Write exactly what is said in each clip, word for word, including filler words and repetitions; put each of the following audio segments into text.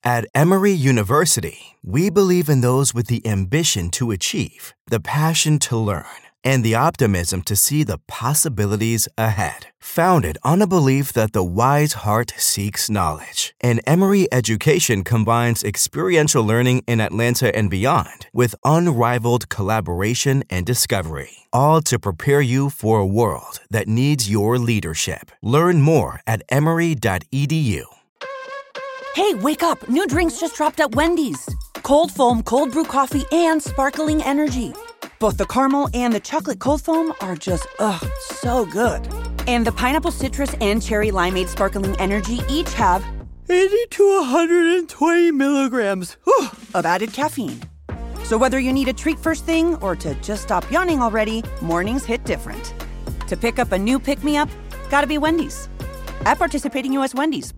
At Emory University, we believe in those with the ambition to achieve, the passion to learn, and the optimism to see the possibilities ahead. Founded on a belief that the wise heart seeks knowledge, and Emory Education combines experiential learning in Atlanta and beyond with unrivaled collaboration and discovery, all to prepare you for a world that needs your leadership. Learn more at emory dot e d u. Hey, wake up! New drinks just dropped at Wendy's. Cold foam, cold brew coffee, and sparkling energy. Both the caramel and the chocolate cold foam are just, ugh, so good. And the pineapple citrus and cherry limeade sparkling energy each have eighty to one hundred twenty milligrams whew, of added caffeine. So whether you need a treat first thing or to just stop yawning already, mornings hit different. To pick up a new pick-me-up, gotta be Wendy's. At participating U S Wendy's.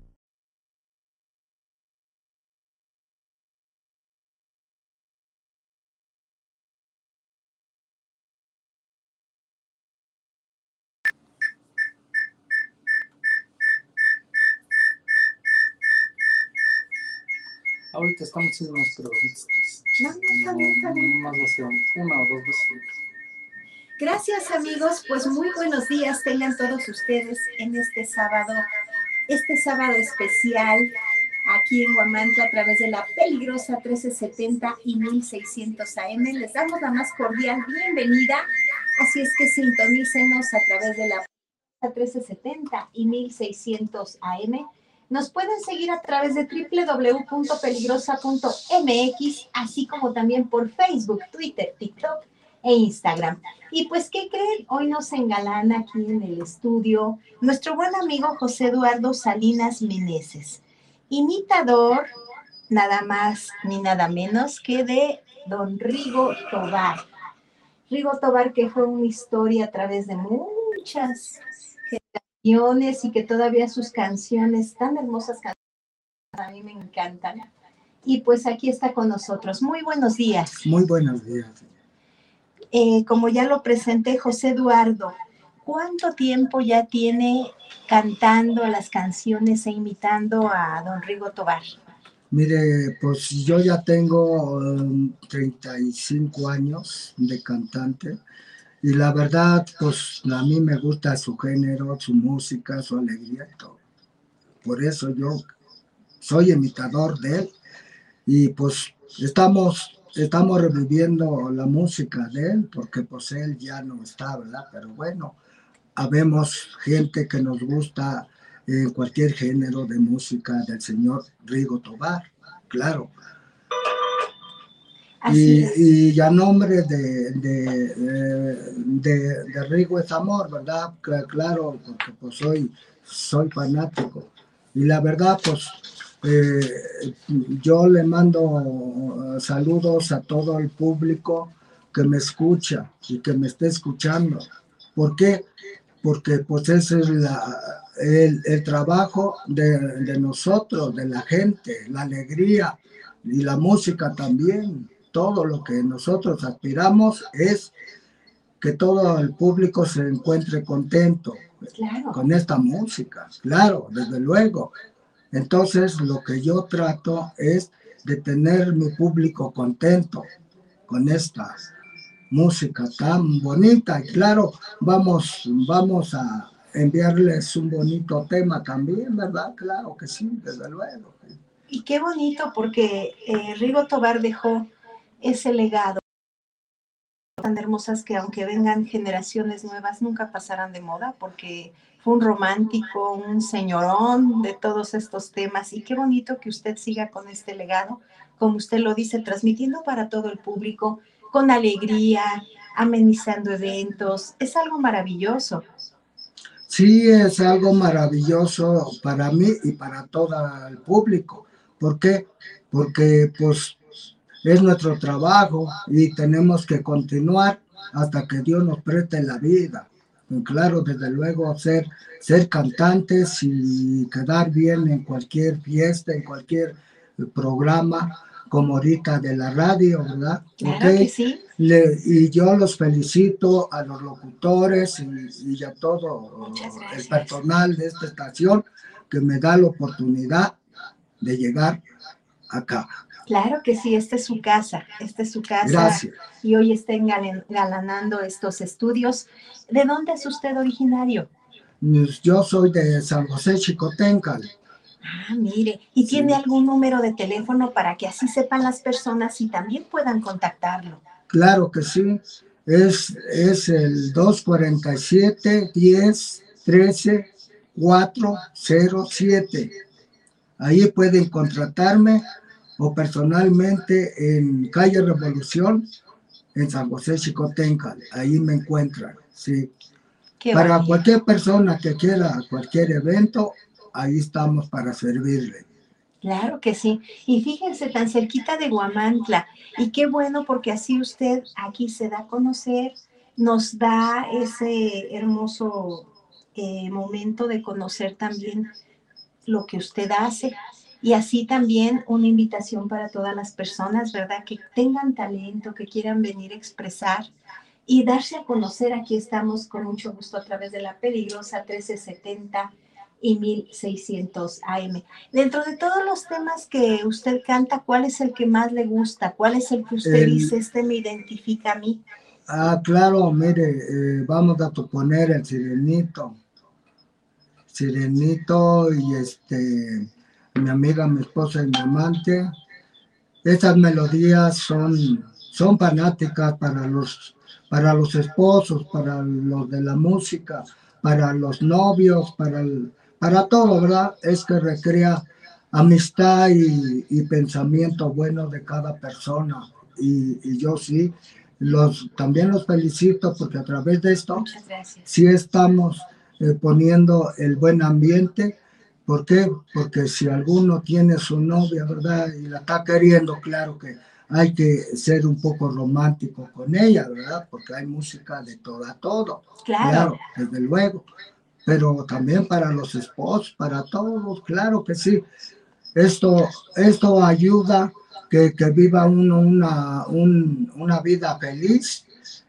Ahorita estamos haciendo unas pruebas. No, no, está bien, está bien. Más una o dos veces. Gracias, amigos. Pues muy buenos días tengan todos ustedes en este sábado, este sábado especial aquí en Huamantla a través de la peligrosa trece setenta y mil seiscientos A M. Les damos la más cordial bienvenida. Así es que sintonícenos a través de la trece setenta y mil seiscientos A M. Nos pueden seguir a través de doble u doble u doble u punto peligrosa punto m x, así como también por Facebook, Twitter, TikTok e Instagram. Y pues, ¿qué creen? Hoy nos engalana aquí en el estudio nuestro buen amigo José Eduardo Salinas Meneses, imitador nada más ni nada menos que de don Rigo Tobar. Rigo Tobar, que fue una historia a través de muchas y que todavía sus canciones, tan hermosas canciones, a mí me encantan. Y pues aquí está con nosotros. Muy buenos días. Muy buenos días. Eh, como ya lo presenté, José Eduardo, ¿cuánto tiempo ya tiene cantando las canciones e imitando a don Rigo Tobar? Mire, pues yo ya tengo um, treinta y cinco años de cantante. Y la verdad, pues a mí me gusta su género, su música, su alegría y todo. Por eso yo soy imitador de él. Y pues estamos, estamos reviviendo la música de él, porque pues él ya no está, ¿verdad? Pero bueno, habemos gente que nos gusta en cualquier género de música del señor Rigo Tobar, claro. Y, y a nombre de, de, de, de Rigo es amor, ¿verdad? Claro, porque pues soy, soy fanático. Y la verdad, pues eh, yo le mando saludos a todo el público que me escucha y que me esté escuchando. ¿Por qué? Porque pues ese es la, el, el trabajo de, de nosotros, de la gente, la alegría y la música también. Todo lo que nosotros aspiramos es que todo el público se encuentre contento, claro, con esta música, claro, desde luego. Entonces, lo que yo trato es de tener mi público contento con esta música tan bonita. Y claro, vamos, vamos a enviarles un bonito tema también, ¿verdad? Claro que sí, desde luego. Y qué bonito, porque eh, Rigo Tobar dejó ese legado tan hermosas que aunque vengan generaciones nuevas nunca pasarán de moda, porque fue un romántico, un señorón de todos estos temas. Y qué bonito que usted siga con este legado, como usted lo dice, transmitiendo para todo el público con alegría, amenizando eventos. Es algo maravilloso. Sí, es algo maravilloso para mí y para todo el público. ¿Por qué? Porque pues es nuestro trabajo y tenemos que continuar hasta que Dios nos preste la vida. Y claro, desde luego, ser, ser cantantes y quedar bien en cualquier fiesta, en cualquier programa, como ahorita de la radio, ¿verdad? Claro ¿Okay? Que sí. Le, y yo los felicito a los locutores y, y a todo el personal de esta estación que me da la oportunidad de llegar acá. Claro que sí, esta es su casa, esta es su casa. Gracias. Y hoy está engalanando estos estudios. ¿De dónde es usted originario? Yo soy de San José Xicoténcatl. Ah, mire, ¿y sí. tiene algún número de teléfono para que así sepan las personas y también puedan contactarlo? Claro que sí, es, es el dos cuarenta y siete, diez, trece, cuatrocientos siete. Ahí pueden contratarme o personalmente en calle Revolución, en San José Xicoténcatl. Ahí me encuentran, sí. Qué para bonito. Cualquier persona que quiera cualquier evento, ahí estamos para servirle. Claro que sí. Y fíjense, tan cerquita de Huamantla. Y qué bueno, porque así usted aquí se da a conocer, nos da ese hermoso eh, momento de conocer también lo que usted hace. Y así también una invitación para todas las personas, ¿verdad? Que tengan talento, que quieran venir a expresar y darse a conocer. Aquí estamos con mucho gusto a través de la peligrosa trece setenta y mil seiscientos A M. Dentro de todos los temas que usted canta, ¿cuál es el que más le gusta? ¿Cuál es el que usted el, dice, este me identifica a mí? Ah, claro, mire, eh, vamos a poner el Sirenito. Sirenito y este, mi amiga, mi esposa y mi amante. Estas melodías son, son fanáticas para los, para los esposos, para los de la música, para los novios, para, el, para todo, ¿verdad? Es que recrea amistad y, y pensamiento bueno de cada persona. Y, y yo sí, los, también los felicito porque a través de esto sí estamos eh, poniendo el buen ambiente. ¿Por qué? Porque si alguno tiene su novia, ¿verdad? Y la está queriendo, claro que hay que ser un poco romántico con ella, ¿verdad? Porque hay música de todo a todo. Claro. Claro, desde luego. Pero también para los esposos, para todos, claro que sí. Esto, esto ayuda que, que viva uno una, un, una vida feliz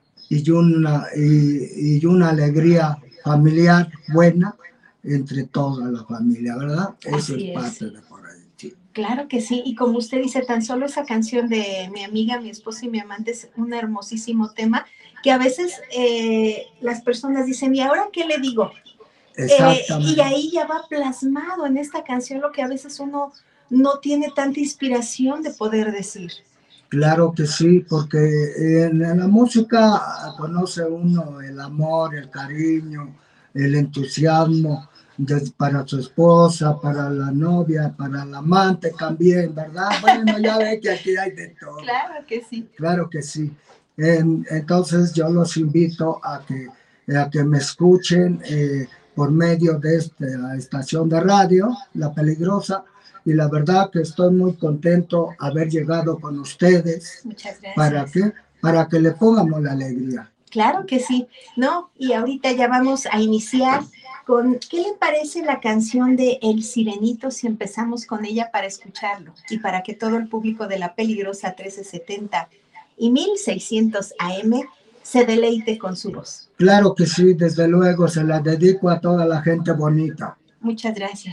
y una, y, y una alegría familiar buena entre toda la familia, ¿verdad? Eso es, es parte de por ahí. Sí. Claro que sí, y como usted dice, tan solo esa canción de mi amiga, mi esposa y mi amante es un hermosísimo tema que a veces eh, las personas dicen, ¿y ahora qué le digo? Exactamente. Eh, y ahí ya va plasmado en esta canción lo que a veces uno no tiene tanta inspiración de poder decir. Claro que sí, porque en la música conoce uno el amor, el cariño, el entusiasmo de, para su esposa, para la novia, para la amante también, ¿verdad? Bueno, ya ve que aquí hay de todo. Claro que sí. Claro que sí. En, entonces yo los invito a que, a que me escuchen eh, por medio de esta estación de radio, La Peligrosa, y la verdad que estoy muy contento haber llegado con ustedes. Muchas gracias. ¿Para qué? Para que le pongamos la alegría. Claro que sí, ¿no? Y ahorita ya vamos a iniciar con, ¿qué le parece la canción de El Sirenito si empezamos con ella para escucharlo? Y para que todo el público de La Peligrosa trece setenta y mil seiscientos A M se deleite con su voz. Claro que sí, desde luego, se la dedico a toda la gente bonita. Muchas gracias.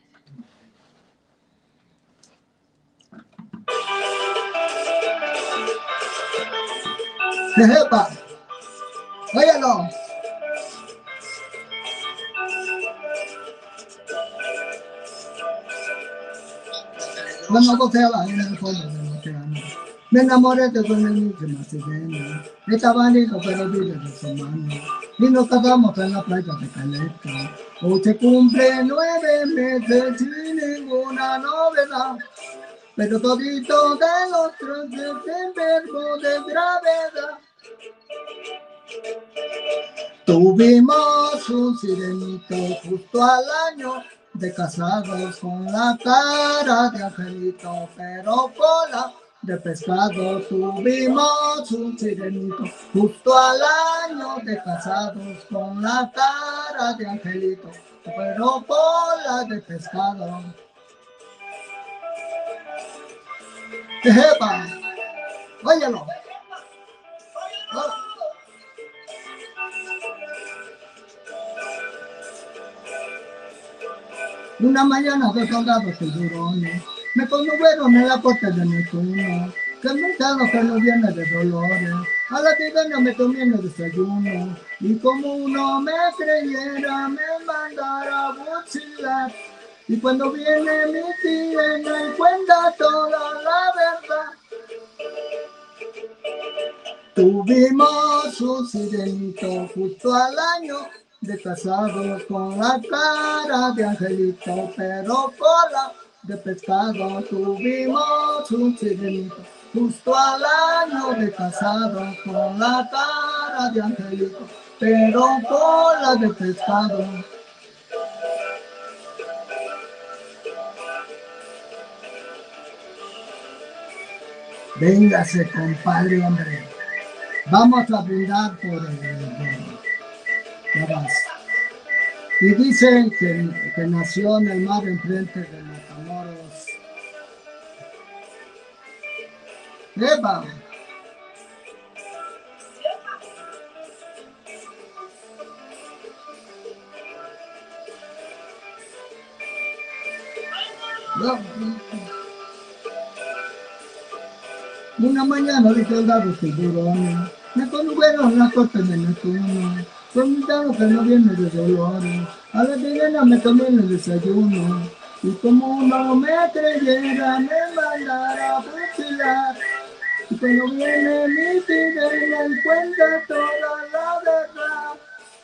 ¡Jejepa! ¡Óyalo! Cuando goceaba en el fondo del océano, me enamoré de su bellísima sirena. Estaba lindo pero vive de su mano, y nos casamos en la playa de Caleta. Hoy se cumple nueve meses sin ninguna novedad, pero todito de los tres enfermos de gravedad. Tuvimos un sirenito justo al año de casados, con la cara de angelito, pero cola de pescado. Tuvimos un sirenito justo al año de casados, con la cara de angelito, pero cola de pescado. ¡Jepa! ¡Óyalo! ¡Oh! Una mañana dos soldados tiburones me conmovieron en la corte de Neptuno, que el mercado que no viene de dolores, a la tigana me tomé en el desayuno, y como uno me creyera me mandara a fusilar, y cuando viene mi tía me cuenta toda la verdad. Tuvimos un sirenito justo al año de casado, con la cara de angelito, pero cola de pescado. Tuvimos un sirenito justo al año de casado, con la cara de angelito, pero cola de pescado. Véngase, compadre, hombre. Vamos a brindar por el... Ya vas. Y dicen que, que nació en el mar enfrente de Matamoros. ¡Eva! No. Una mañana vi soldados tiburones me condujeron la corte de Neptuno, con un dado que no viene de dolores, a la sirena me tomé en el desayuno, y como no me creyera me mandara a fusilar, y cuando viene mi sirena y cuenta toda la verdad.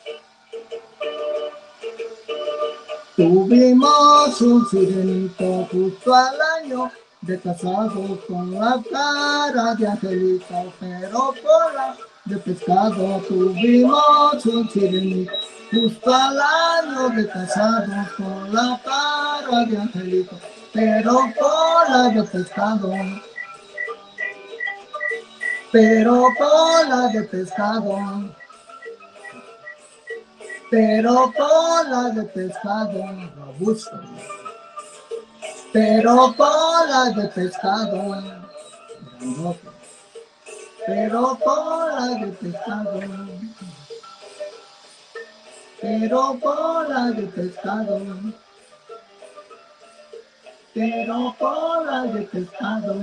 Tuvimos un sirenito justo al año de casado, con la cara de angelito, pero cola de pescado. Tuvimos un sirenito justo al año de casado, con la cara de angelito, pero cola de pescado. Pero cola de pescado. Pero cola de pescado robusto. Pero cola de pescado, pero cola de pescado, pero cola de pescado, pero cola de pescado.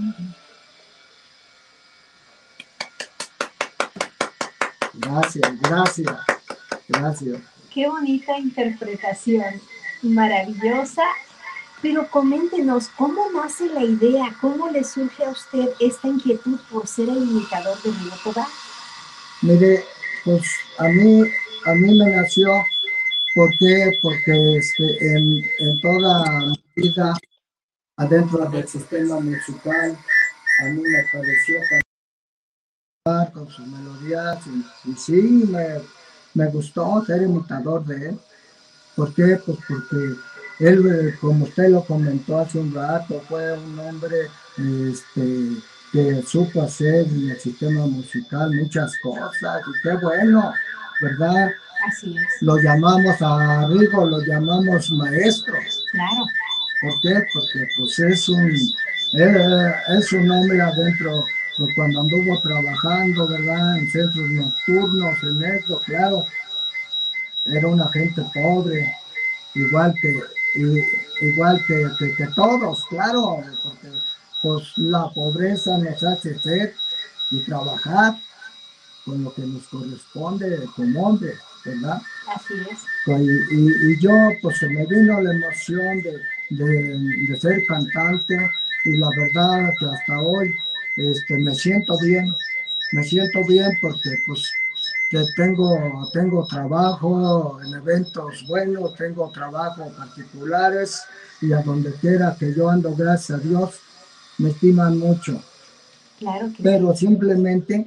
Gracias, gracias, gracias. Qué bonita interpretación, maravillosa. Pero coméntenos, ¿cómo nace la idea? ¿Cómo le surge a usted esta inquietud por ser el imitador de Río Tobar? Mire, pues a mí, a mí me nació, ¿por qué? Porque este, en, en toda mi vida, adentro del sistema musical, a mí me pareció cantar con sus melodías, y, y sí, me, me gustó ser imitador de él. ¿Por qué? Pues porque él, como usted lo comentó hace un rato, fue un hombre este, que supo hacer en el sistema musical muchas cosas, y qué bueno, ¿verdad? Así es. Lo llamamos a Rigo, lo llamamos maestro. Claro. ¿Por qué? Porque pues es un, él, es un hombre adentro, pues, cuando anduvo trabajando, ¿verdad? En centros nocturnos, en eso, claro, era una gente pobre, igual que, igual que, que, que todos, claro, porque pues la pobreza nos hace ser y trabajar con lo que nos corresponde como hombres, ¿verdad? Así es. Y, y, y yo, pues se me vino la emoción de, de, de ser cantante, y la verdad que hasta hoy este, me siento bien, me siento bien porque pues que tengo, tengo trabajo en eventos buenos, tengo trabajo particulares, y a donde quiera que yo ando, gracias a Dios, me estiman mucho. Claro que Pero sí. simplemente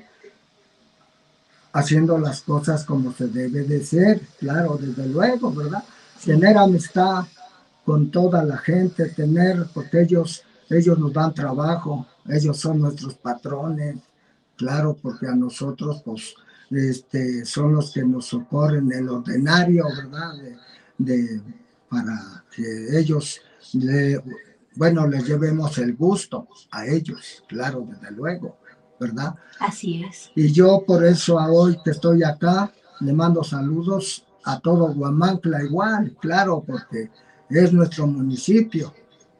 haciendo las cosas como se debe de ser, claro, desde luego, ¿verdad? Sí. Tener amistad con toda la gente, tener, porque ellos, ellos nos dan trabajo, ellos son nuestros patrones, claro, porque a nosotros, pues, este, son los que nos socorren el ordinario, ¿verdad? De, de, para que ellos, le, bueno, les llevemos el gusto a ellos, claro, desde luego, ¿verdad? Así es. Y yo por eso a hoy que estoy acá, le mando saludos a todo Huamantla igual, claro, porque es nuestro municipio.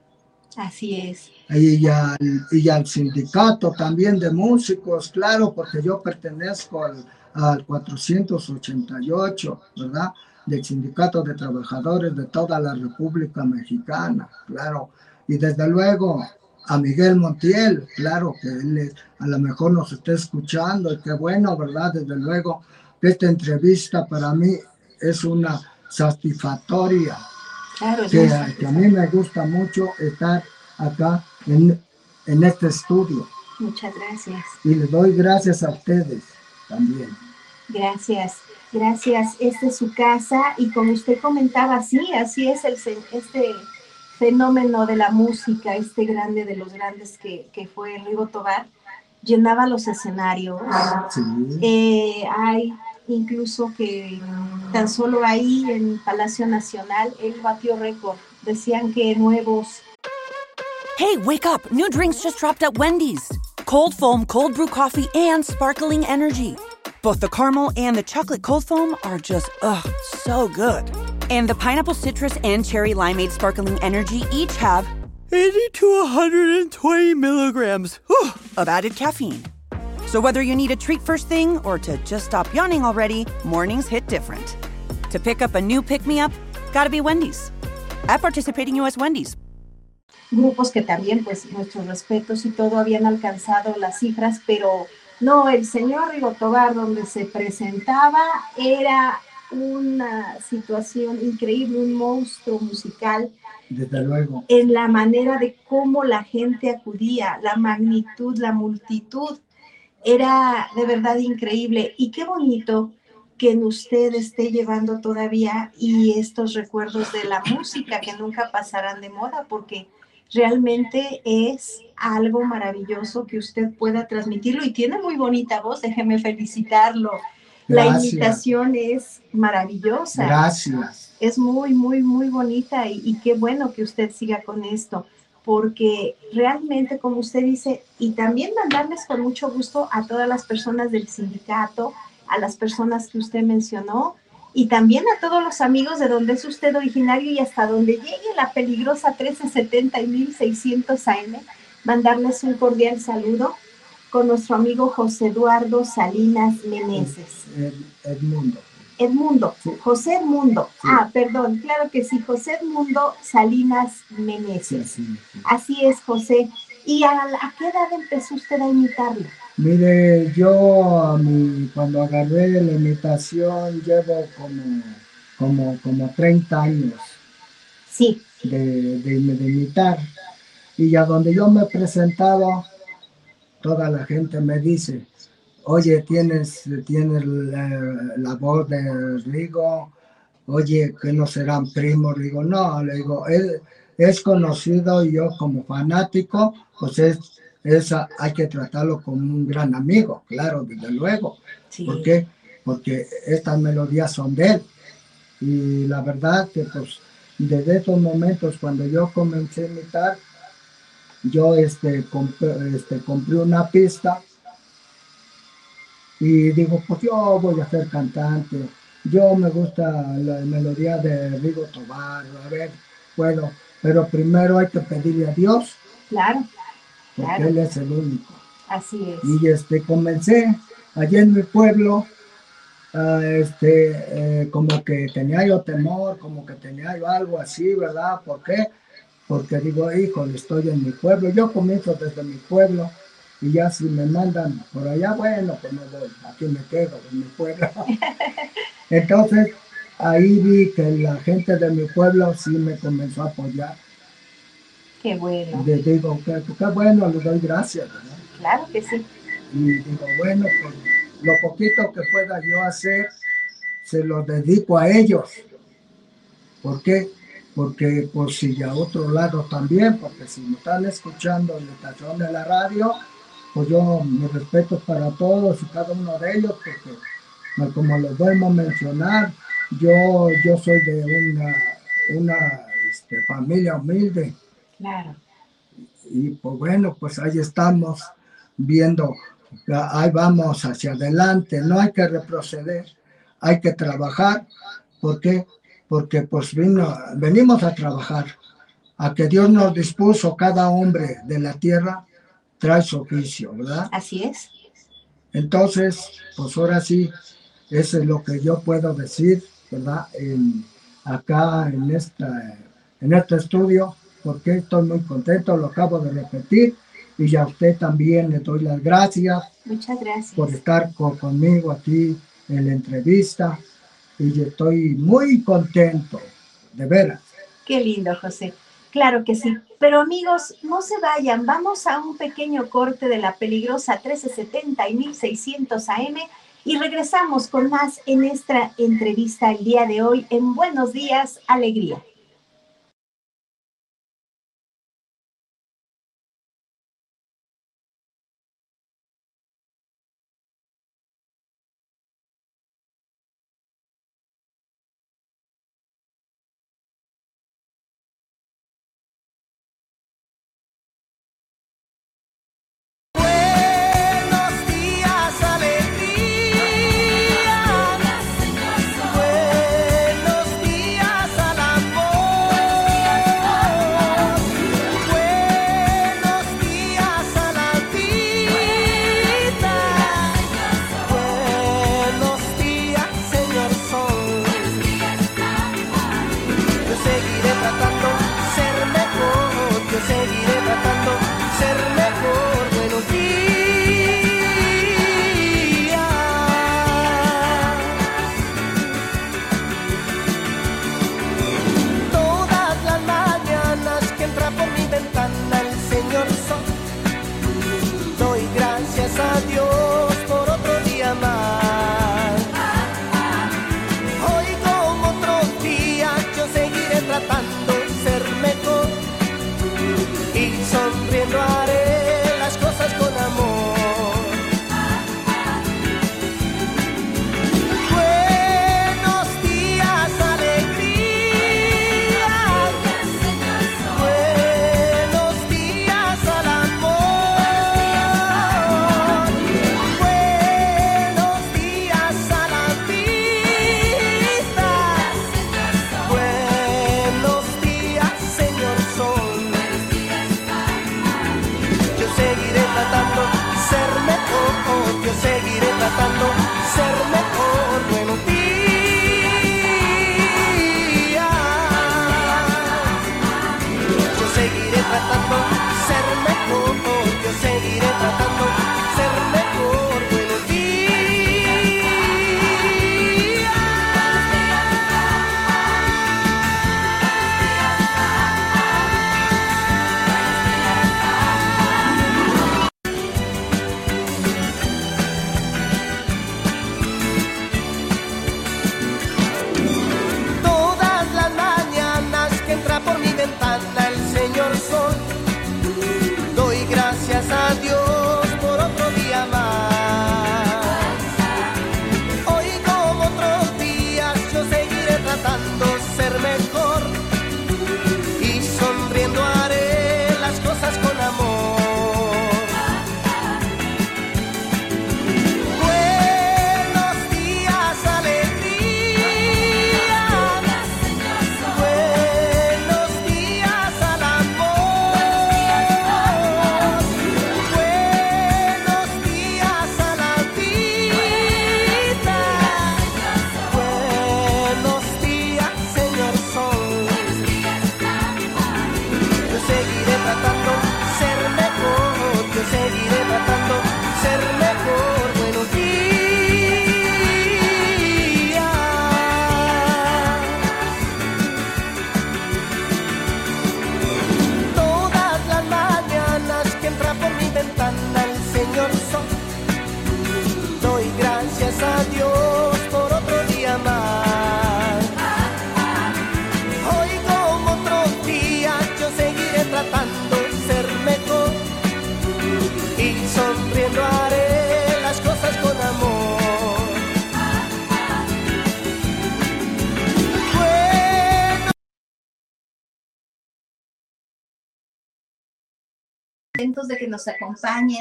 Así es. Y al, y al sindicato también de músicos, claro, porque yo pertenezco al, al cuatrocientos ochenta y ocho, ¿verdad? Del Sindicato de Trabajadores de toda la República Mexicana, claro. Y desde luego a Miguel Montiel, claro, que él es, a lo mejor nos está escuchando, y qué bueno, ¿verdad? Desde luego que esta entrevista para mí es una satisfactoria. Claro, es que, que a mí me gusta mucho estar acá en, en este estudio. Muchas gracias. Y les doy gracias a ustedes también. Gracias, gracias. Esta es su casa y como usted comentaba, sí, así es el, este fenómeno de la música, este grande de los grandes que, que fue Rigo Tobar, llenaba los escenarios. Sí. Eh, hay incluso que tan solo ahí en Palacio Nacional él batió récord. Decían que nuevos. Hey, wake up! New drinks just dropped at Wendy's. Cold foam, cold brew coffee, and sparkling energy. Both the caramel and the chocolate cold foam are just, ugh, so good. And the pineapple citrus and cherry limeade sparkling energy each have eighty to one hundred twenty milligrams whew, of added caffeine. So whether you need a treat first thing or to just stop yawning already, mornings hit different. To pick up a new pick-me-up, gotta be Wendy's. At participating U S Wendy's. Grupos que también, pues, nuestros respetos y todo habían alcanzado las cifras, pero no, el señor Rigo Tobar, donde se presentaba, era una situación increíble, un monstruo musical. Desde luego. En la manera de cómo la gente acudía, la magnitud, la multitud, era de verdad increíble. Y qué bonito que en usted esté llevando todavía y estos recuerdos de la música que nunca pasarán de moda, porque realmente es algo maravilloso que usted pueda transmitirlo y tiene muy bonita voz, déjeme felicitarlo. Gracias. La imitación es maravillosa. Gracias. Es muy, muy, muy bonita y, y qué bueno que usted siga con esto, porque realmente, como usted dice, y también mandarles con mucho gusto a todas las personas del sindicato, a las personas que usted mencionó, y también a todos los amigos de donde es usted originario y hasta donde llegue la peligrosa trece setenta y mil seiscientos A M, mandarles un cordial saludo con nuestro amigo José Eduardo Salinas Meneses. Ed, Edmundo. Edmundo, Sí. José Edmundo. Sí. Ah, perdón, claro que sí, José Edmundo Salinas Meneses. Sí, sí, sí. Así es, José. ¿Y a, a qué edad empezó usted a imitarlo? Mire, yo a mi, cuando agarré la imitación llevo como, como, como treinta años Sí. de, de, de imitar. Y a donde yo me he presentado, toda la gente me dice, oye, tienes, tienes la, la voz de Rigo, oye, que no serán primos. Le digo, no, le digo, él es conocido y yo como fanático, pues es, es, hay que tratarlo como un gran amigo, claro, desde luego. Sí. ¿Por qué? Porque estas melodías son de él. Y la verdad que pues desde esos momentos cuando yo comencé a imitar, yo este, compré, este, compré una pista y digo, pues yo voy a ser cantante, yo me gusta la melodía de Rigo Tobar, a ver, puedo, pero primero hay que pedirle a Dios, claro, porque claro. Él es el único. Así es. Y este, comencé allí en mi pueblo, uh, este, eh, como que tenía yo temor, como que tenía yo algo así, ¿verdad? ¿Por qué? Porque digo, híjole, estoy en mi pueblo, yo comienzo desde mi pueblo, y ya si me mandan por allá, bueno, pues me voy, aquí me quedo en mi pueblo. Entonces, ahí vi que la gente de mi pueblo sí me comenzó a apoyar. Qué bueno. Le digo, qué, qué bueno, les doy gracias, ¿verdad? Claro que sí. Y digo, bueno, pues lo poquito que pueda yo hacer, se lo dedico a ellos. ¿Por qué? Porque por si a otro lado también, porque si me están escuchando en la estación de la radio, pues yo mis respetos para todos y cada uno de ellos, porque como les vuelvo a mencionar, yo, yo soy de una, una este, familia humilde. Claro. Y pues bueno, pues ahí estamos viendo, ahí vamos hacia adelante, no hay que retroceder, hay que trabajar. ¿Por qué? porque pues vino, venimos a trabajar, a que Dios nos dispuso, cada hombre de la tierra trae su oficio, ¿verdad? Así es. Entonces, pues ahora sí, eso es lo que yo puedo decir, ¿verdad? En, acá en, esta, en este estudio, porque estoy muy contento, lo acabo de repetir, y a usted también le doy las gracias. Muchas gracias por estar con, conmigo aquí en la entrevista, y estoy muy contento, de veras. Qué lindo, José. Claro que sí. Pero amigos, no se vayan. Vamos a un pequeño corte de la peligrosa trece setenta y mil seiscientos A M y regresamos con más en esta entrevista el día de hoy en Buenos Días, Alegría. De que nos acompañen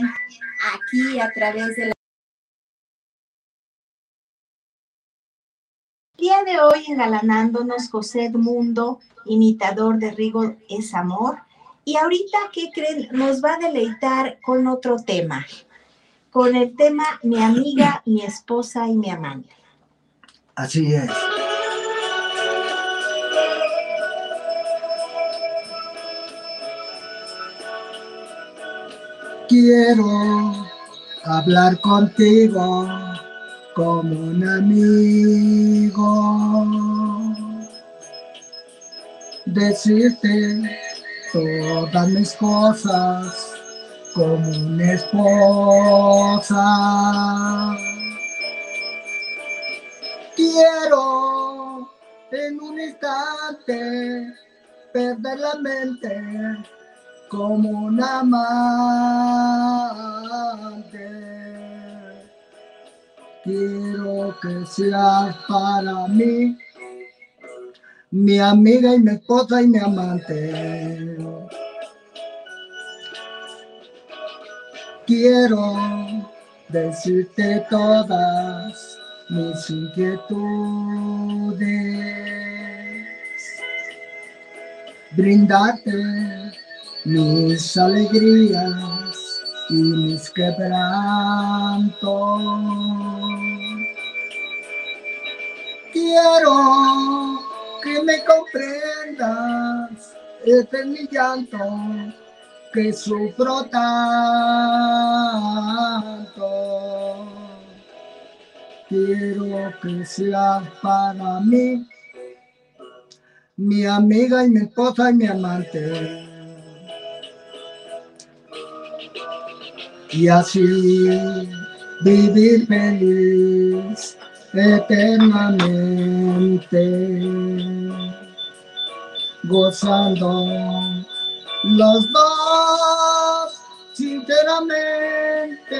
aquí a través de la día de hoy engalanándonos José Edmundo, imitador de Rigo es Amor. Y ahorita, ¿qué creen? Nos va a deleitar con otro tema, con el tema Mi amiga, mi esposa y mi amante. Así es. Quiero hablar contigo como un amigo, decirte todas mis cosas como una esposa. Quiero en un instante perder la mente como un amante. Quiero que seas para mí mi amiga y mi esposa y mi amante. Quiero decirte todas mis inquietudes, brindarte mis alegrías y mis quebrantos. Quiero que me comprendas, este es mi llanto, que sufro tanto. Quiero que seas para mí mi amiga y mi esposa y mi amante. Y así vivir feliz eternamente, gozando los dos sinceramente.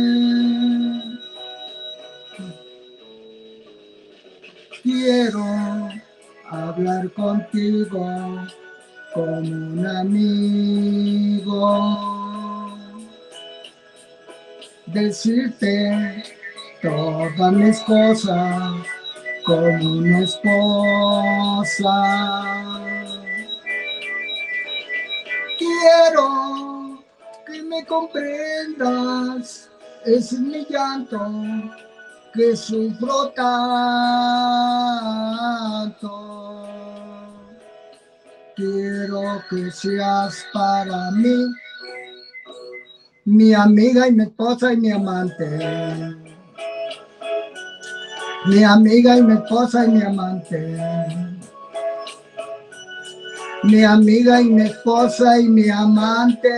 Quiero hablar contigo como un amigo, decirte todas mis cosas como una esposa. Quiero que me comprendas, es mi llanto, que sufro tanto. Quiero que seas para mí mi amiga y mi esposa y mi amante. Mi amiga y mi esposa y mi amante. Mi amiga y mi esposa y mi amante.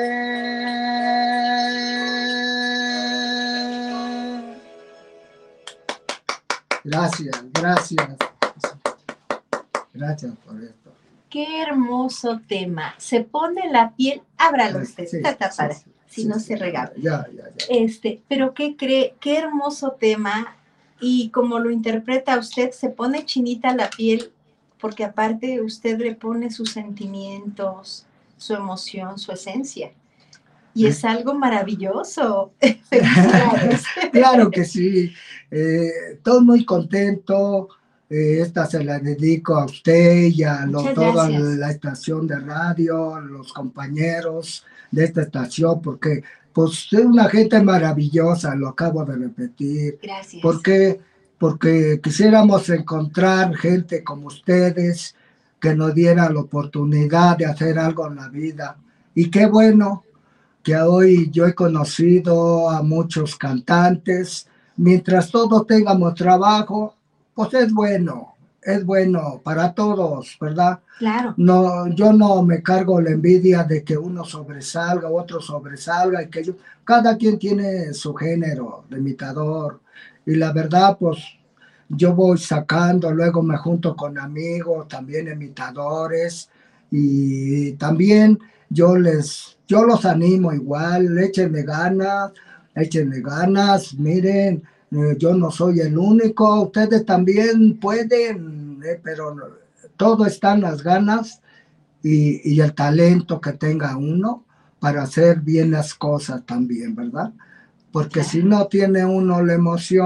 Gracias, gracias. Gracias por esto. Qué hermoso tema. Se pone la piel, ábralo usted, Sí, está tapada, sí, sí, si sí, no sí, se regala. Ya, ya, ya. Este, pero ¿qué cree? Qué hermoso tema. Y como lo interpreta usted, se pone chinita la piel, porque aparte usted le pone sus sentimientos, su emoción, su esencia. Y es algo maravilloso. Felicidades. Claro que sí. Eh, estoy muy contento. Eh, esta se la dedico a usted y a lo- Muchas toda gracias. la estación de radio, los compañeros de esta estación, porque pues es una gente maravillosa, lo acabo de repetir. Gracias. ¿Por qué? Porque quisiéramos encontrar gente como ustedes que nos diera la oportunidad de hacer algo en la vida. Y qué bueno que hoy yo he conocido a muchos cantantes. Mientras todos tengamos trabajo, pues es bueno, es bueno para todos, ¿verdad? Claro. No, yo no me cargo la envidia de que uno sobresalga, otro sobresalga, y que yo, cada quien tiene su género de imitador. Y la verdad, pues yo voy sacando, luego me junto con amigos, también imitadores, y también yo les, yo los animo igual, échenle ganas, échenle ganas, miren, eh, yo no soy el único, ustedes también pueden, eh, pero todo está en las ganas y, y el talento que tenga uno para hacer bien las cosas también, ¿verdad? Porque Claro. si no tiene uno la emoción,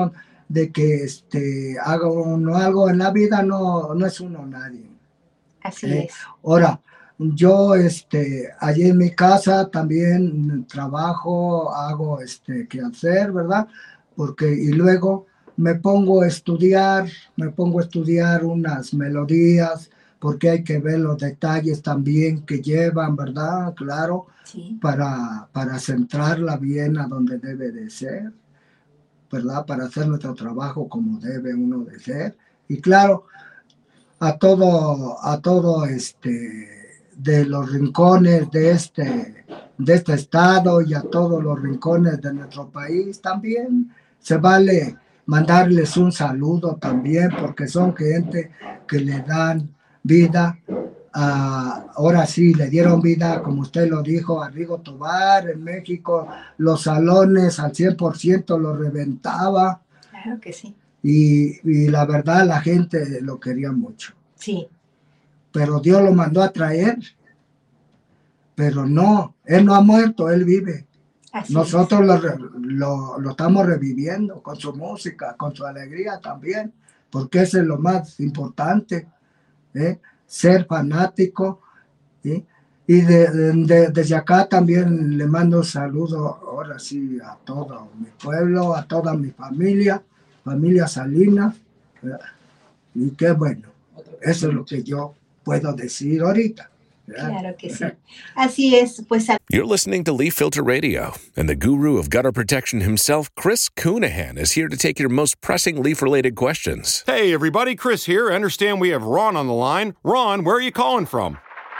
de que este, haga uno algo en la vida, no, no es uno nadie. Así Eh, es. Ahora, yo este, allí en mi casa también trabajo, hago este, qué hacer, ¿verdad? Porque, y luego me pongo a estudiar, me pongo a estudiar unas melodías, porque hay que ver los detalles también que llevan, ¿verdad? Claro, Sí. para, para centrarla bien a donde debe de ser, ¿verdad? Para hacer nuestro trabajo como debe uno de ser. Y claro, a todo, a todo este, de los rincones de este, de este estado y a todos los rincones de nuestro país también se vale mandarles un saludo también, porque son gente que le dan vida. A, ahora sí, le dieron vida, como usted lo dijo, a Rigo Tobar en México, los salones al cien por ciento los reventaba. Claro que sí. Y, y la verdad la gente lo quería mucho. Sí. Pero Dios lo mandó a traer. Pero no, Él no ha muerto, Él vive. Así Nosotros es. lo, lo, lo estamos reviviendo con su música, con su alegría también, porque eso es lo más importante, ¿eh? Ser fanático. ¿Sí? Y de, de, desde acá también le mando un saludo, ahora sí, a todo mi pueblo, a toda mi familia, familia Salinas. ¿Verdad? Y qué bueno, eso es lo que yo puedo decir ahorita. ¿Verdad? Claro que sí. Así es, pues. You're listening to Leaf Filter Radio, and the guru of gutter protection himself, Chris Coonahan, is here to take your most pressing leaf-related questions. Hey, everybody, Chris here. I understand we have Ron on the line. Ron, where are you calling from?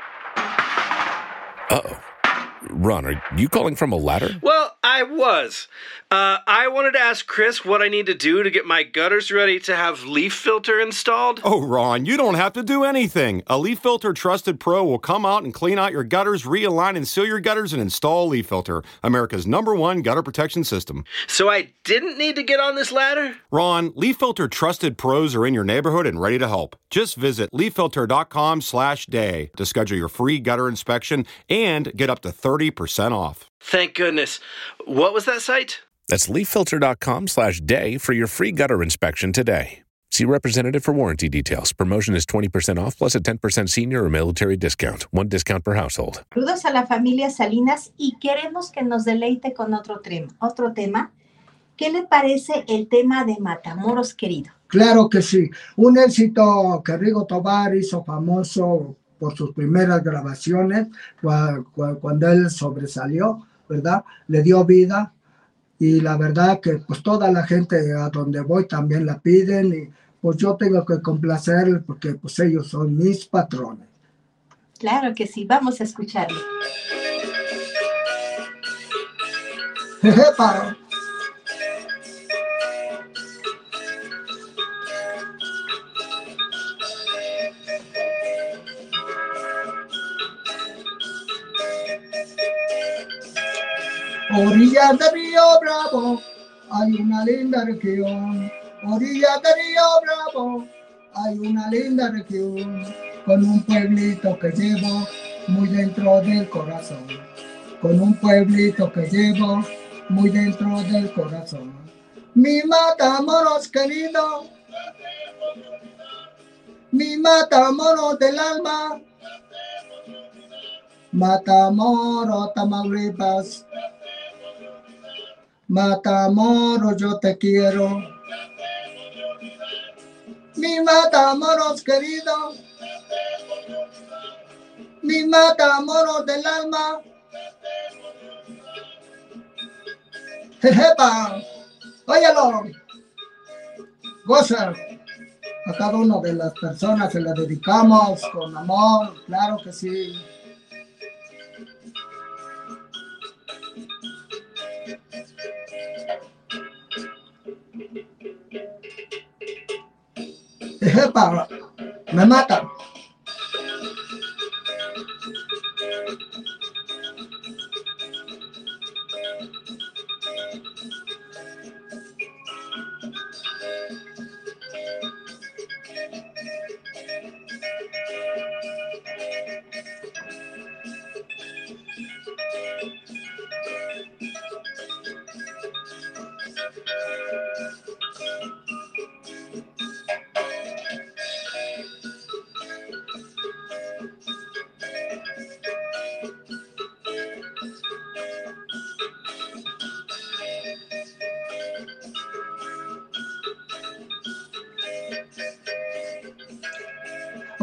Uh-oh. Ron, are you calling from a ladder? Well, I was. Uh, I wanted to ask Chris what I need to do to get my gutters ready to have leaf filter installed. Oh, Ron, you don't have to do anything. A Leaf Filter Trusted Pro will come out and clean out your gutters, realign and seal your gutters, and install Leaf Filter, America's number one gutter protection system. So I didn't need to get on this ladder? Ron, Leaf Filter Trusted Pros are in your neighborhood and ready to help. Just visit leaffilter.com slash day to schedule your free gutter inspection and get up to thirty percent off. Thank goodness. What was that site? That's leaffilter.com slash day for your free gutter inspection today. See representative for warranty details. Promotion is twenty percent off plus a ten percent senior or military discount. One discount per household. Saludos a la familia Salinas y queremos que nos deleite con otro tema. Otro tema. ¿Qué le parece el tema de Matamoros querido? Claro que sí. Un éxito que Rigo Tobar hizo famoso por sus primeras grabaciones, cuando él sobresalió, ¿verdad? Le dio vida. Y la verdad que pues toda la gente a donde voy también la piden y pues yo tengo que complacer porque pues ellos son mis patrones. Claro que sí, vamos a escucharlo. Paro. Orillas del río Bravo hay una linda región. Orillas del río Bravo hay una linda región, con un pueblito que llevo muy dentro del corazón. Con un pueblito que llevo muy dentro del corazón. Mi Matamoros querido, mi Matamoros del alma, Matamoros, Tamaulipas. Matamoros, yo te quiero. Mi Matamoros querido, mi Matamoros del alma. Jejepa, óyalo, goza. A cada una de las personas se la dedicamos con amor, claro que sí. Jejepa, me mata.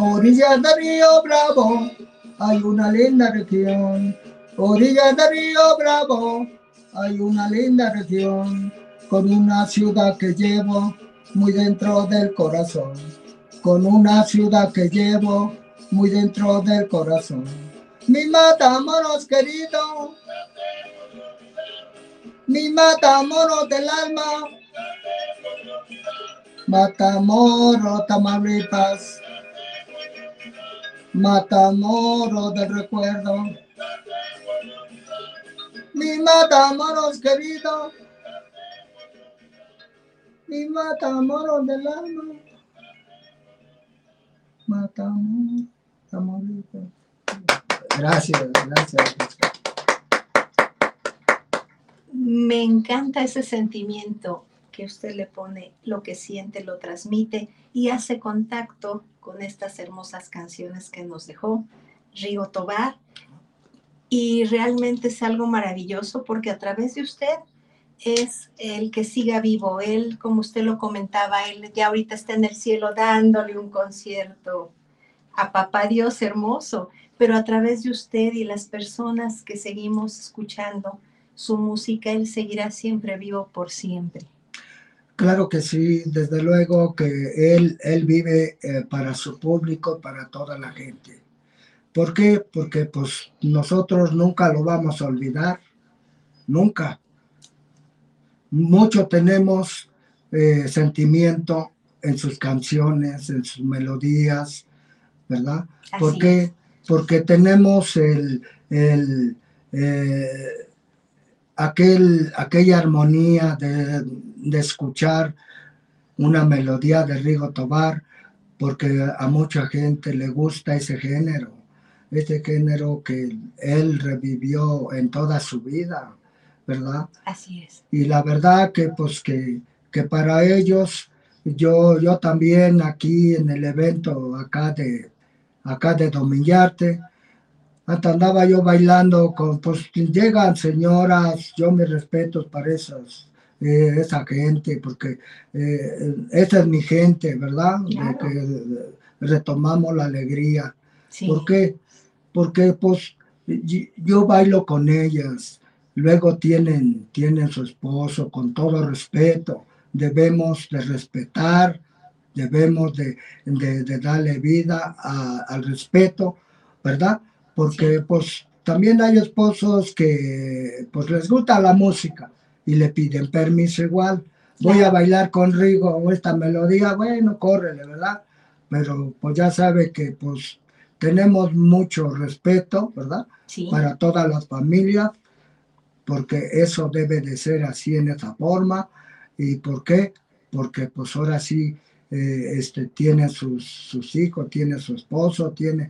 Orilla del río Bravo hay una linda región. Orilla del río Bravo hay una linda región, con una ciudad que llevo muy dentro del corazón. Con una ciudad que llevo muy dentro del corazón. Mi Matamoros querido, mi Matamoros del alma, Matamoros, Tamaulipas, Matamoros del recuerdo. Mi Matamoros querido, mi Matamoros del alma, Matamoros, Tamaulipas. Gracias, gracias. Me encanta ese sentimiento que usted le pone, lo que siente, lo transmite y hace contacto con estas hermosas canciones que nos dejó Rigo Tobar. Y realmente es algo maravilloso porque a través de usted es el que siga vivo. Él, como usted lo comentaba, él ya ahorita está en el cielo dándole un concierto a Papá Dios hermoso, pero a través de usted y las personas que seguimos escuchando su música, él seguirá siempre vivo por siempre. Claro que sí, desde luego que él, él vive eh, para su público, para toda la gente. ¿Por qué? Porque pues nosotros nunca lo vamos a olvidar, nunca. Mucho tenemos eh, sentimiento en sus canciones, en sus melodías, ¿verdad? ¿Por qué? Porque tenemos el, el, eh, aquel, aquella armonía de, de escuchar una melodía de Rigo Tobar, porque a mucha gente le gusta ese género. Este género que él revivió en toda su vida, ¿verdad? Así es. Y la verdad que pues que, que para ellos, yo, yo también aquí en el evento acá de, acá de Domillarte, hasta andaba yo bailando con, pues llegan señoras, yo mis respetos para esas, eh, esa gente, porque eh, esa es mi gente, ¿verdad? Claro. De que retomamos la alegría. Sí. ¿Por qué? Porque pues yo bailo con ellas, luego tienen, tienen su esposo, con todo respeto, debemos de respetar, debemos de, de, de darle vida a, al respeto, ¿verdad? Porque sí. Pues también hay esposos que pues les gusta la música y le piden permiso igual, voy claro. a bailar con Rigo esta melodía, bueno, córrele, ¿verdad? Pero pues ya sabe que pues tenemos mucho respeto, ¿verdad? Sí. Para todas las familias, porque eso debe de ser así en esa forma. ¿Y por qué? Porque pues ahora sí eh, este, tiene sus, sus hijos, tiene su esposo, tiene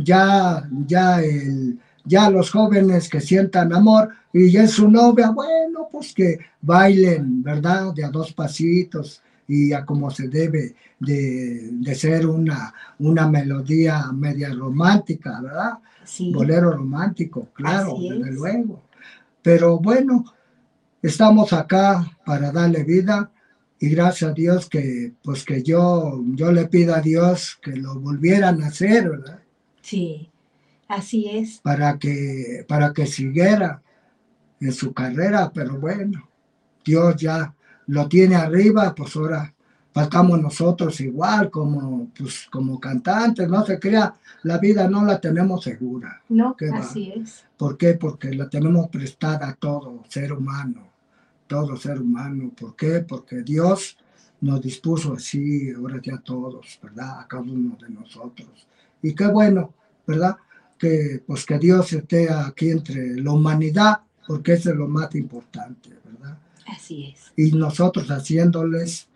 ya, ya, el, ya los jóvenes que sientan amor y ya es su novia, bueno, pues que bailen, ¿verdad? De a dos pasitos y a como se debe de, de ser una, una melodía media romántica, ¿verdad? Sí. Bolero romántico, claro, Así desde es. luego. Pero bueno, estamos acá para darle vida y gracias a Dios que pues que yo, yo le pido a Dios que lo volvieran a hacer, ¿verdad? Sí, así es. Para que, para que siguiera en su carrera, pero bueno, Dios ya lo tiene arriba, pues ahora faltamos nosotros igual como, pues, como cantantes, no se crea, la vida no la tenemos segura. No, ¿Qué así va? es. ¿Por qué? Porque la tenemos prestada a todo ser humano, todo ser humano. ¿Por qué? Porque Dios nos dispuso así, ahora ya todos, ¿verdad? A cada uno de nosotros. Y qué bueno, ¿verdad? Que, pues que Dios esté aquí entre la humanidad, porque eso es lo más importante, ¿verdad? Así es. Y nosotros haciéndoles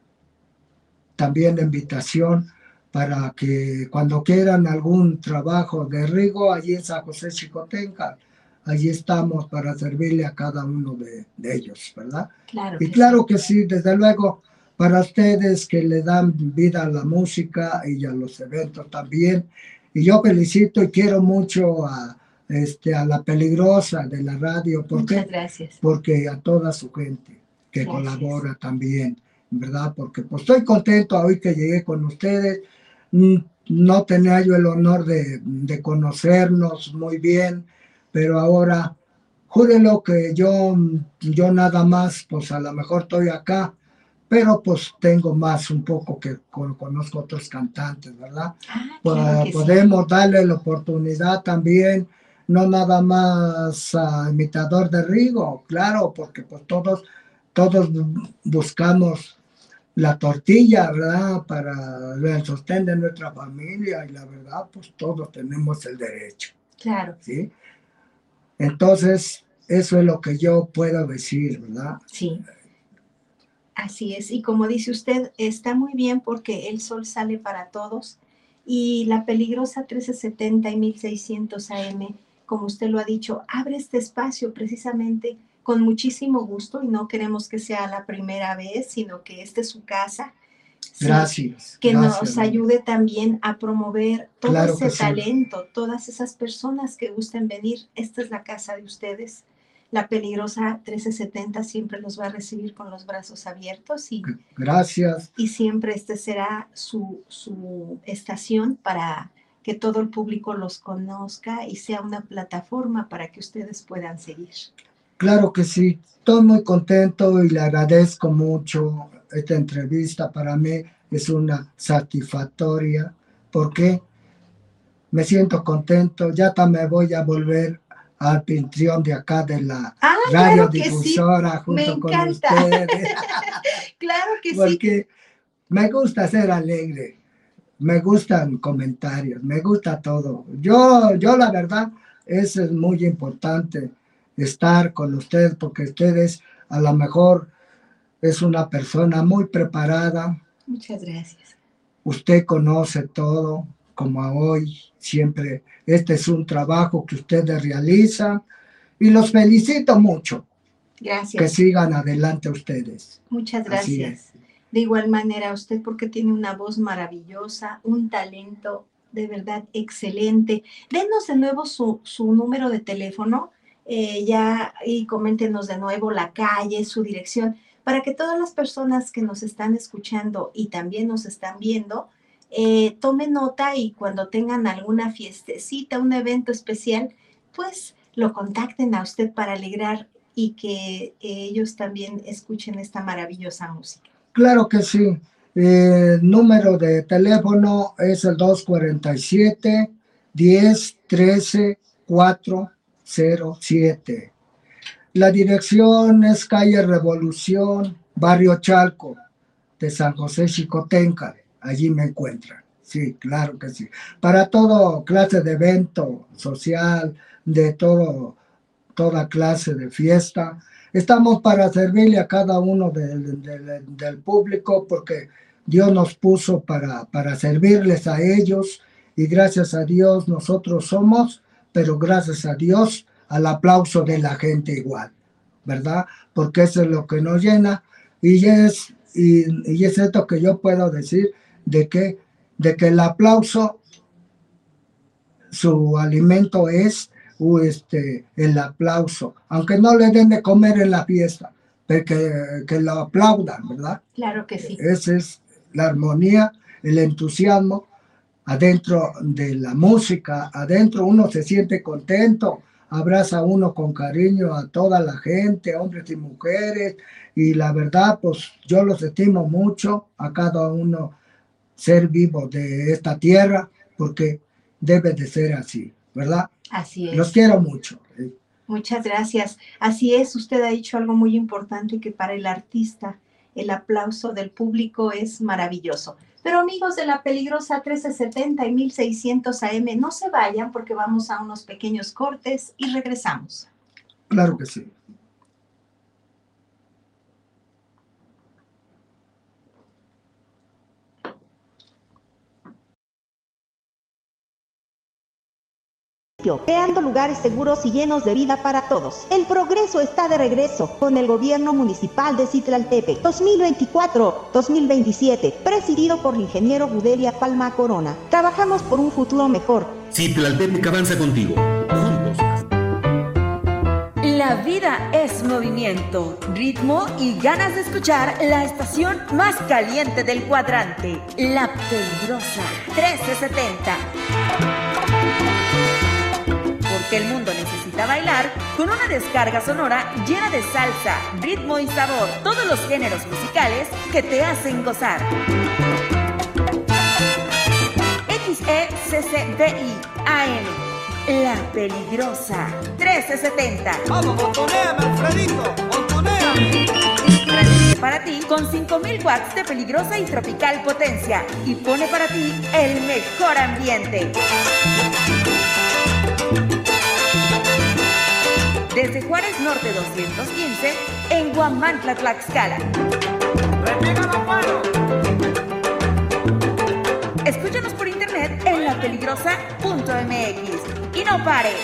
también la invitación para que cuando quieran algún trabajo de Rigo, allí en San José Xicotenca, allí estamos para servirle a cada uno de, de ellos, ¿verdad? Claro y que claro sí. que sí, desde luego, para ustedes que le dan vida a la música y a los eventos también. Y yo felicito y quiero mucho a, este, a La Peligrosa de la radio. ¿Por Muchas qué? gracias. Porque a toda su gente que Gracias. colabora también, ¿verdad? Porque pues estoy contento hoy que llegué con ustedes. no tenía yo el honor de, de conocernos muy bien, pero ahora, júrelo que yo, yo nada más, pues a lo mejor estoy acá, pero pues tengo más un poco que con, conozco otros cantantes, ¿verdad? Ah, claro que Podemos sí. darle la oportunidad también, no nada más a imitador de Rigo, claro, porque pues todos, todos buscamos la tortilla, ¿verdad? Para el sostén de nuestra familia y la verdad, pues todos tenemos el derecho. Claro. ¿Sí? Entonces, eso es lo que yo puedo decir, ¿verdad? Sí. Así es. Y como dice usted, está muy bien porque el sol sale para todos y la peligrosa trece setenta y mil seiscientos A M, como usted lo ha dicho, abre este espacio precisamente con muchísimo gusto y no queremos que sea la primera vez, sino que esta es su casa. Sí, gracias. Que gracias, nos ayude también a promover todo claro ese sí. talento, todas esas personas que gusten venir. Esta es la casa de ustedes. La peligrosa trece setenta siempre los va a recibir con los brazos abiertos y, gracias. y siempre este será su, su estación para que todo el público los conozca y sea una plataforma para que ustedes puedan seguir. Claro que sí, estoy muy contento y le agradezco mucho esta entrevista. Para mí es una satisfactoria porque me siento contento, ya me voy a volver al anfitrión de acá de la ah, radiodifusora claro sí. junto me con encanta. ustedes. Claro que porque sí. Porque me gusta ser alegre, me gustan comentarios, me gusta todo. Yo, yo la verdad, eso es muy importante, estar con ustedes, porque ustedes a lo mejor es una persona muy preparada. Muchas gracias. Usted conoce todo, como hoy, siempre. Este es un trabajo que ustedes realizan y los felicito mucho. Gracias. Que sigan adelante ustedes. Muchas gracias. De igual manera a usted porque tiene una voz maravillosa, un talento de verdad excelente. Denos de nuevo su, su número de teléfono eh, ya y coméntenos de nuevo la calle, su dirección, para que todas las personas que nos están escuchando y también nos están viendo, eh, tomen nota y cuando tengan alguna fiestecita, un evento especial, pues lo contacten a usted para alegrar y que eh, ellos también escuchen esta maravillosa música. Claro que sí. El número de teléfono es el dos cuarenta y siete, diez, trece, cuatrocientos siete. La dirección es calle Revolución, barrio Chalco, de San José Xicotenca. Allí me encuentran. Sí, claro que sí. Para todo clase de evento social, de todo, toda clase de fiesta. Estamos para servirle a cada uno del, del, del público porque Dios nos puso para, para servirles a ellos y gracias a Dios nosotros somos, pero gracias a Dios al aplauso de la gente igual, ¿verdad? Porque eso es lo que nos llena y es, y, y es esto que yo puedo decir de que, de que el aplauso, su alimento es Este, el aplauso, aunque no le den de comer en la fiesta, pero que, que lo aplaudan, ¿verdad? Claro que sí. Esa es la armonía, el entusiasmo adentro de la música, adentro uno se siente contento, abraza uno con cariño a toda la gente, hombres y mujeres, y la verdad, pues yo los estimo mucho a cada uno ser vivo de esta tierra, porque debe de ser así, ¿verdad? Así es. Los quiero mucho. Muchas gracias. Así es, usted ha dicho algo muy importante, que para el artista el aplauso del público es maravilloso. Pero amigos de la peligrosa trece setenta y mil seiscientos A M, no se vayan porque vamos a unos pequeños cortes y regresamos. Claro que sí. Creando lugares seguros y llenos de vida para todos. El progreso está de regreso con el gobierno municipal de Citlaltepec dos mil veinticuatro dos mil veintisiete, presidido por el ingeniero Gudelia Palma Corona. Trabajamos por un futuro mejor. Citlaltepec avanza contigo. Juntos. La vida es movimiento, ritmo y ganas de escuchar la estación más caliente del cuadrante, La Peligrosa trece setenta. Porque el mundo necesita bailar con una descarga sonora llena de salsa, ritmo y sabor, todos los géneros musicales que te hacen gozar. X E C C D I A M, La Peligrosa trece setenta. Vamos, botonéame, Alfredito, botonéame. Transmite para ti con cinco mil watts de peligrosa y tropical potencia y pone para ti el mejor ambiente. Desde Juárez Norte doscientos quince en Huamantla, Tlaxcala. ¡Repliega la mano! Escúchanos por internet en la peligrosa punto m x y no pares.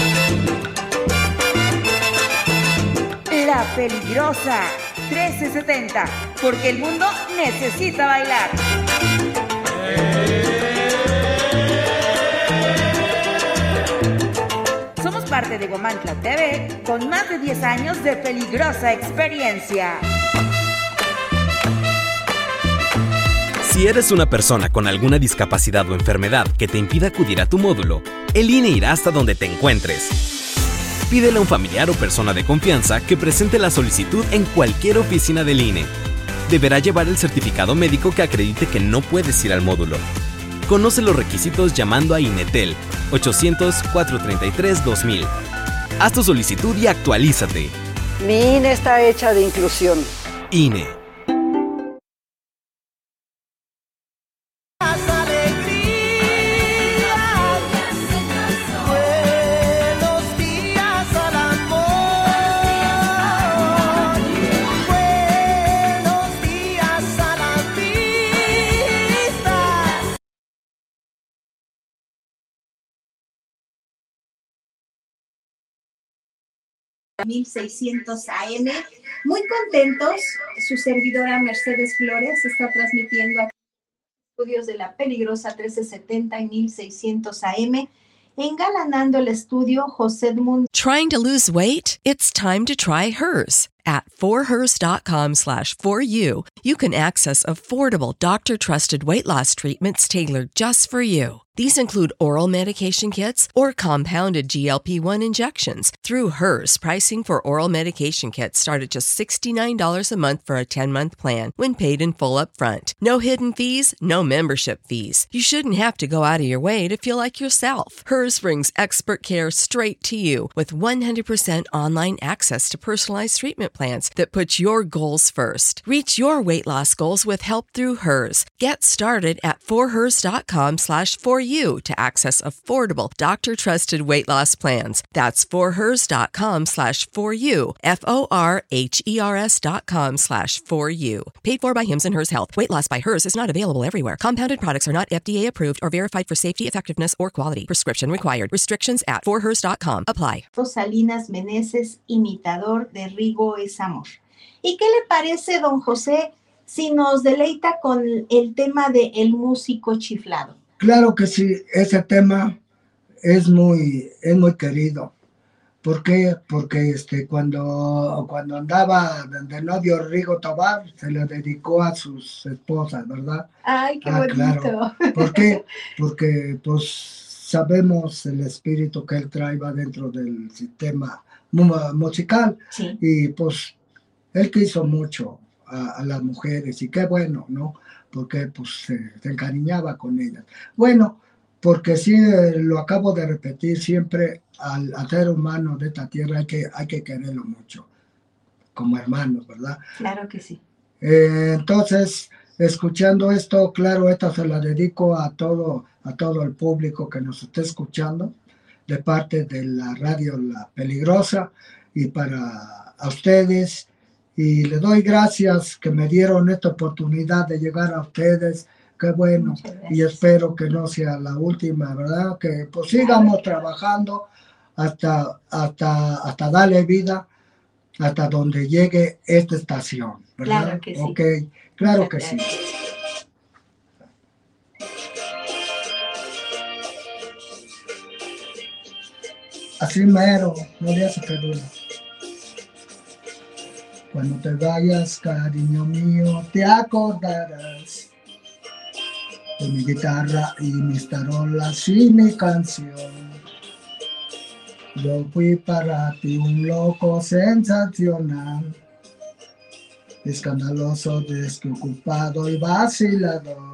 La Peligrosa trece setenta, porque el mundo necesita bailar. Somos parte de Huamantla T V con más de diez años de peligrosa experiencia. Si eres una persona con alguna discapacidad o enfermedad que te impida acudir a tu módulo, el I N E irá hasta donde te encuentres. Pídele a un familiar o persona de confianza que presente la solicitud en cualquier oficina del I N E. Deberá llevar el certificado médico que acredite que no puedes ir al módulo. Conoce los requisitos llamando a INETEL ochocientos, cuatrocientos treinta y tres, dos mil. Haz tu solicitud y actualízate. Mi I N E está hecha de inclusión. I N E. mil seiscientos A M. Muy contentos, su servidora Mercedes Flores está transmitiendo aquí estudios de La Peligrosa trece setenta y mil seiscientos A M, engalanando el estudio José Edmundo. Trying to lose weight? It's time to try Hers. At forhers.com slash for you, you can access affordable doctor-trusted weight loss treatments tailored just for you. These include oral medication kits or compounded G L P one injections. Through Hers, pricing for oral medication kits start at just sixty-nine dollars a month for a ten-month plan when paid in full upfront. No hidden fees, no membership fees. You shouldn't have to go out of your way to feel like yourself. Hers brings expert care straight to you with one hundred percent online access to personalized treatment plans that put your goals first. Reach your weight loss goals with help through Hers. Get started at forhers.com slash for you to access affordable doctor-trusted weight loss plans. That's forhers.com slash for you. F-O-R-H-E-R-S dot com slash for you. Paid for by Hims and Hers Health. Weight loss by Hers is not available everywhere. Compounded products are not F D A approved or verified for safety, effectiveness, or quality. Prescription required. Restrictions at forhers dot com. Apply. Salinas Meneses, imitador de Rigo es amor. ¿Y qué le parece, don José, si nos deleita con el tema de El músico chiflado? Claro que sí, ese tema es muy, es muy querido. ¿Por qué? Porque este, cuando, cuando andaba de novio Rigo Tobar, se le dedicó a sus esposas, ¿verdad? ¡Ay, qué ah, bonito! Claro. ¿Por qué? Porque pues sabemos el espíritu que él trae va dentro del sistema musical. Sí. Y pues él quiso mucho a, a las mujeres y qué bueno, ¿no? Porque pues se, se encariñaba con ellas. Bueno, porque sí, eh, lo acabo de repetir, siempre al, al ser humano de esta tierra hay que, hay que quererlo mucho, como hermanos, ¿verdad? Claro que sí. Eh, entonces, escuchando esto, claro, esto se la dedico a todo, a todo el público que nos esté escuchando, de parte de la radio La Peligrosa, y para a ustedes. Y le doy gracias que me dieron esta oportunidad de llegar a ustedes. Qué bueno. Y espero que no sea la última, ¿verdad? Que pues sigamos trabajando hasta, hasta, hasta darle vida, hasta donde llegue esta estación, ¿verdad? Claro que sí. Ok, claro que sí. Así mero, no le hace peludo. Cuando te vayas, cariño mío, te acordarás de mi guitarra y mis tarolas y mi canción. Yo fui para ti un loco sensacional, escandaloso, despreocupado y vacilador.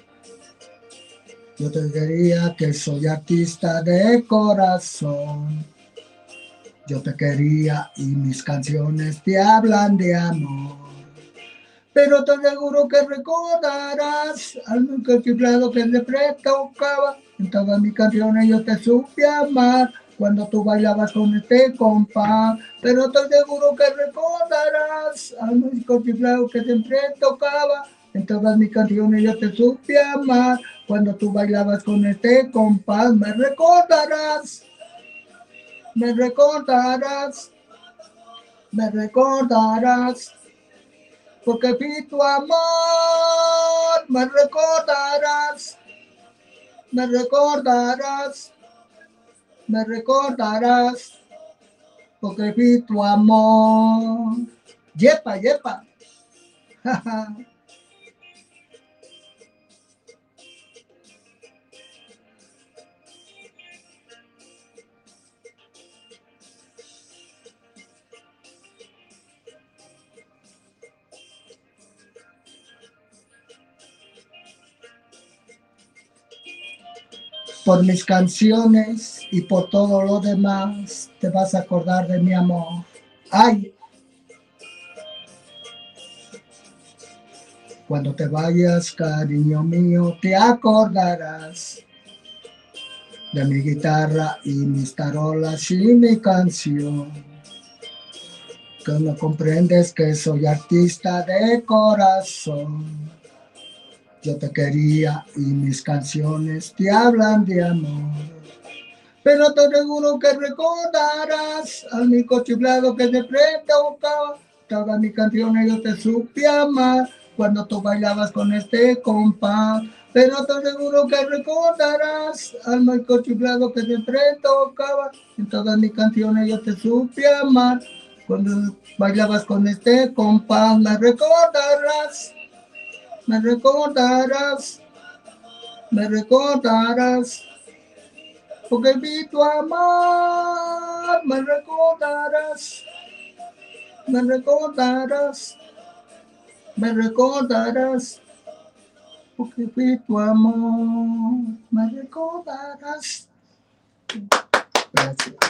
Yo te diría que soy artista de corazón. Yo te quería y mis canciones te hablan de amor. Pero te aseguro que recordarás al nunca chiflado que siempre tocaba. En todas mis canciones yo te supe amar cuando tú bailabas con este compás. Pero te aseguro que recordarás al músico chiflado que siempre tocaba. En todas mis canciones yo te supe amar cuando tú bailabas con este compás. Me recordarás, me recordarás, me recordarás, porque vi tu amor. Me recordarás, me recordarás, me recordarás, porque vi tu amor. Yepa, yepa. Por mis canciones y por todo lo demás te vas a acordar de mi amor. Ay, cuando te vayas, cariño mío, te acordarás de mi guitarra y mis tarolas y mi canción. Que no comprendes que soy artista de corazón. Yo te quería y mis canciones te hablan de amor. Pero te aseguro que recordarás al único chiflado que de frente tocaba. Todas mis canciones yo te supe amar cuando tú bailabas con este compás. Pero te aseguro que recordarás al único chiflado que de frente tocaba. En todas mis canciones yo te supe amar cuando bailabas con este compás. Me recordarás, me recordarás, me recordarás, porque vi tu amor. Me recordarás, me recordarás, me recordarás, porque vi tu amor. Me recordarás. Gracias.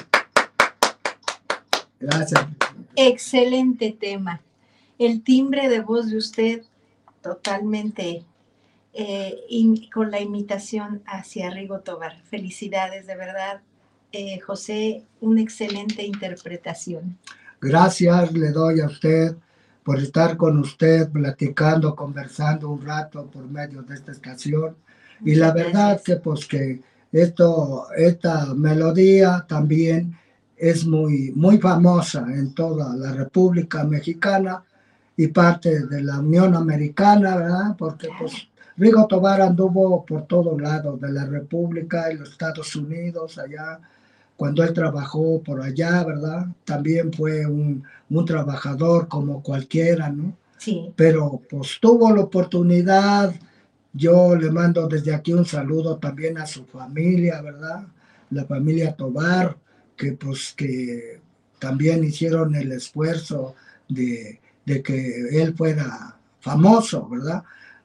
Gracias. Excelente tema. El timbre de voz de usted totalmente eh, in, con la imitación hacia Rigo Tobar. Felicidades, de verdad, eh, José, una excelente interpretación. Gracias le doy a usted por estar con usted, platicando, conversando un rato por medio de esta estación. Y la verdad que pues que esto, esta melodía también es muy, muy famosa en toda la República Mexicana y parte de la Unión Americana, ¿verdad? Porque pues Rigo Tobar anduvo por todos lados de la República y los Estados Unidos, allá, cuando él trabajó por allá, ¿verdad? También fue un, un trabajador como cualquiera, ¿no? Sí. Pero pues tuvo la oportunidad, yo le mando desde aquí un saludo también a su familia, ¿verdad? La familia Tobar, que pues que también hicieron el esfuerzo de de que él fuera famoso, ¿verdad?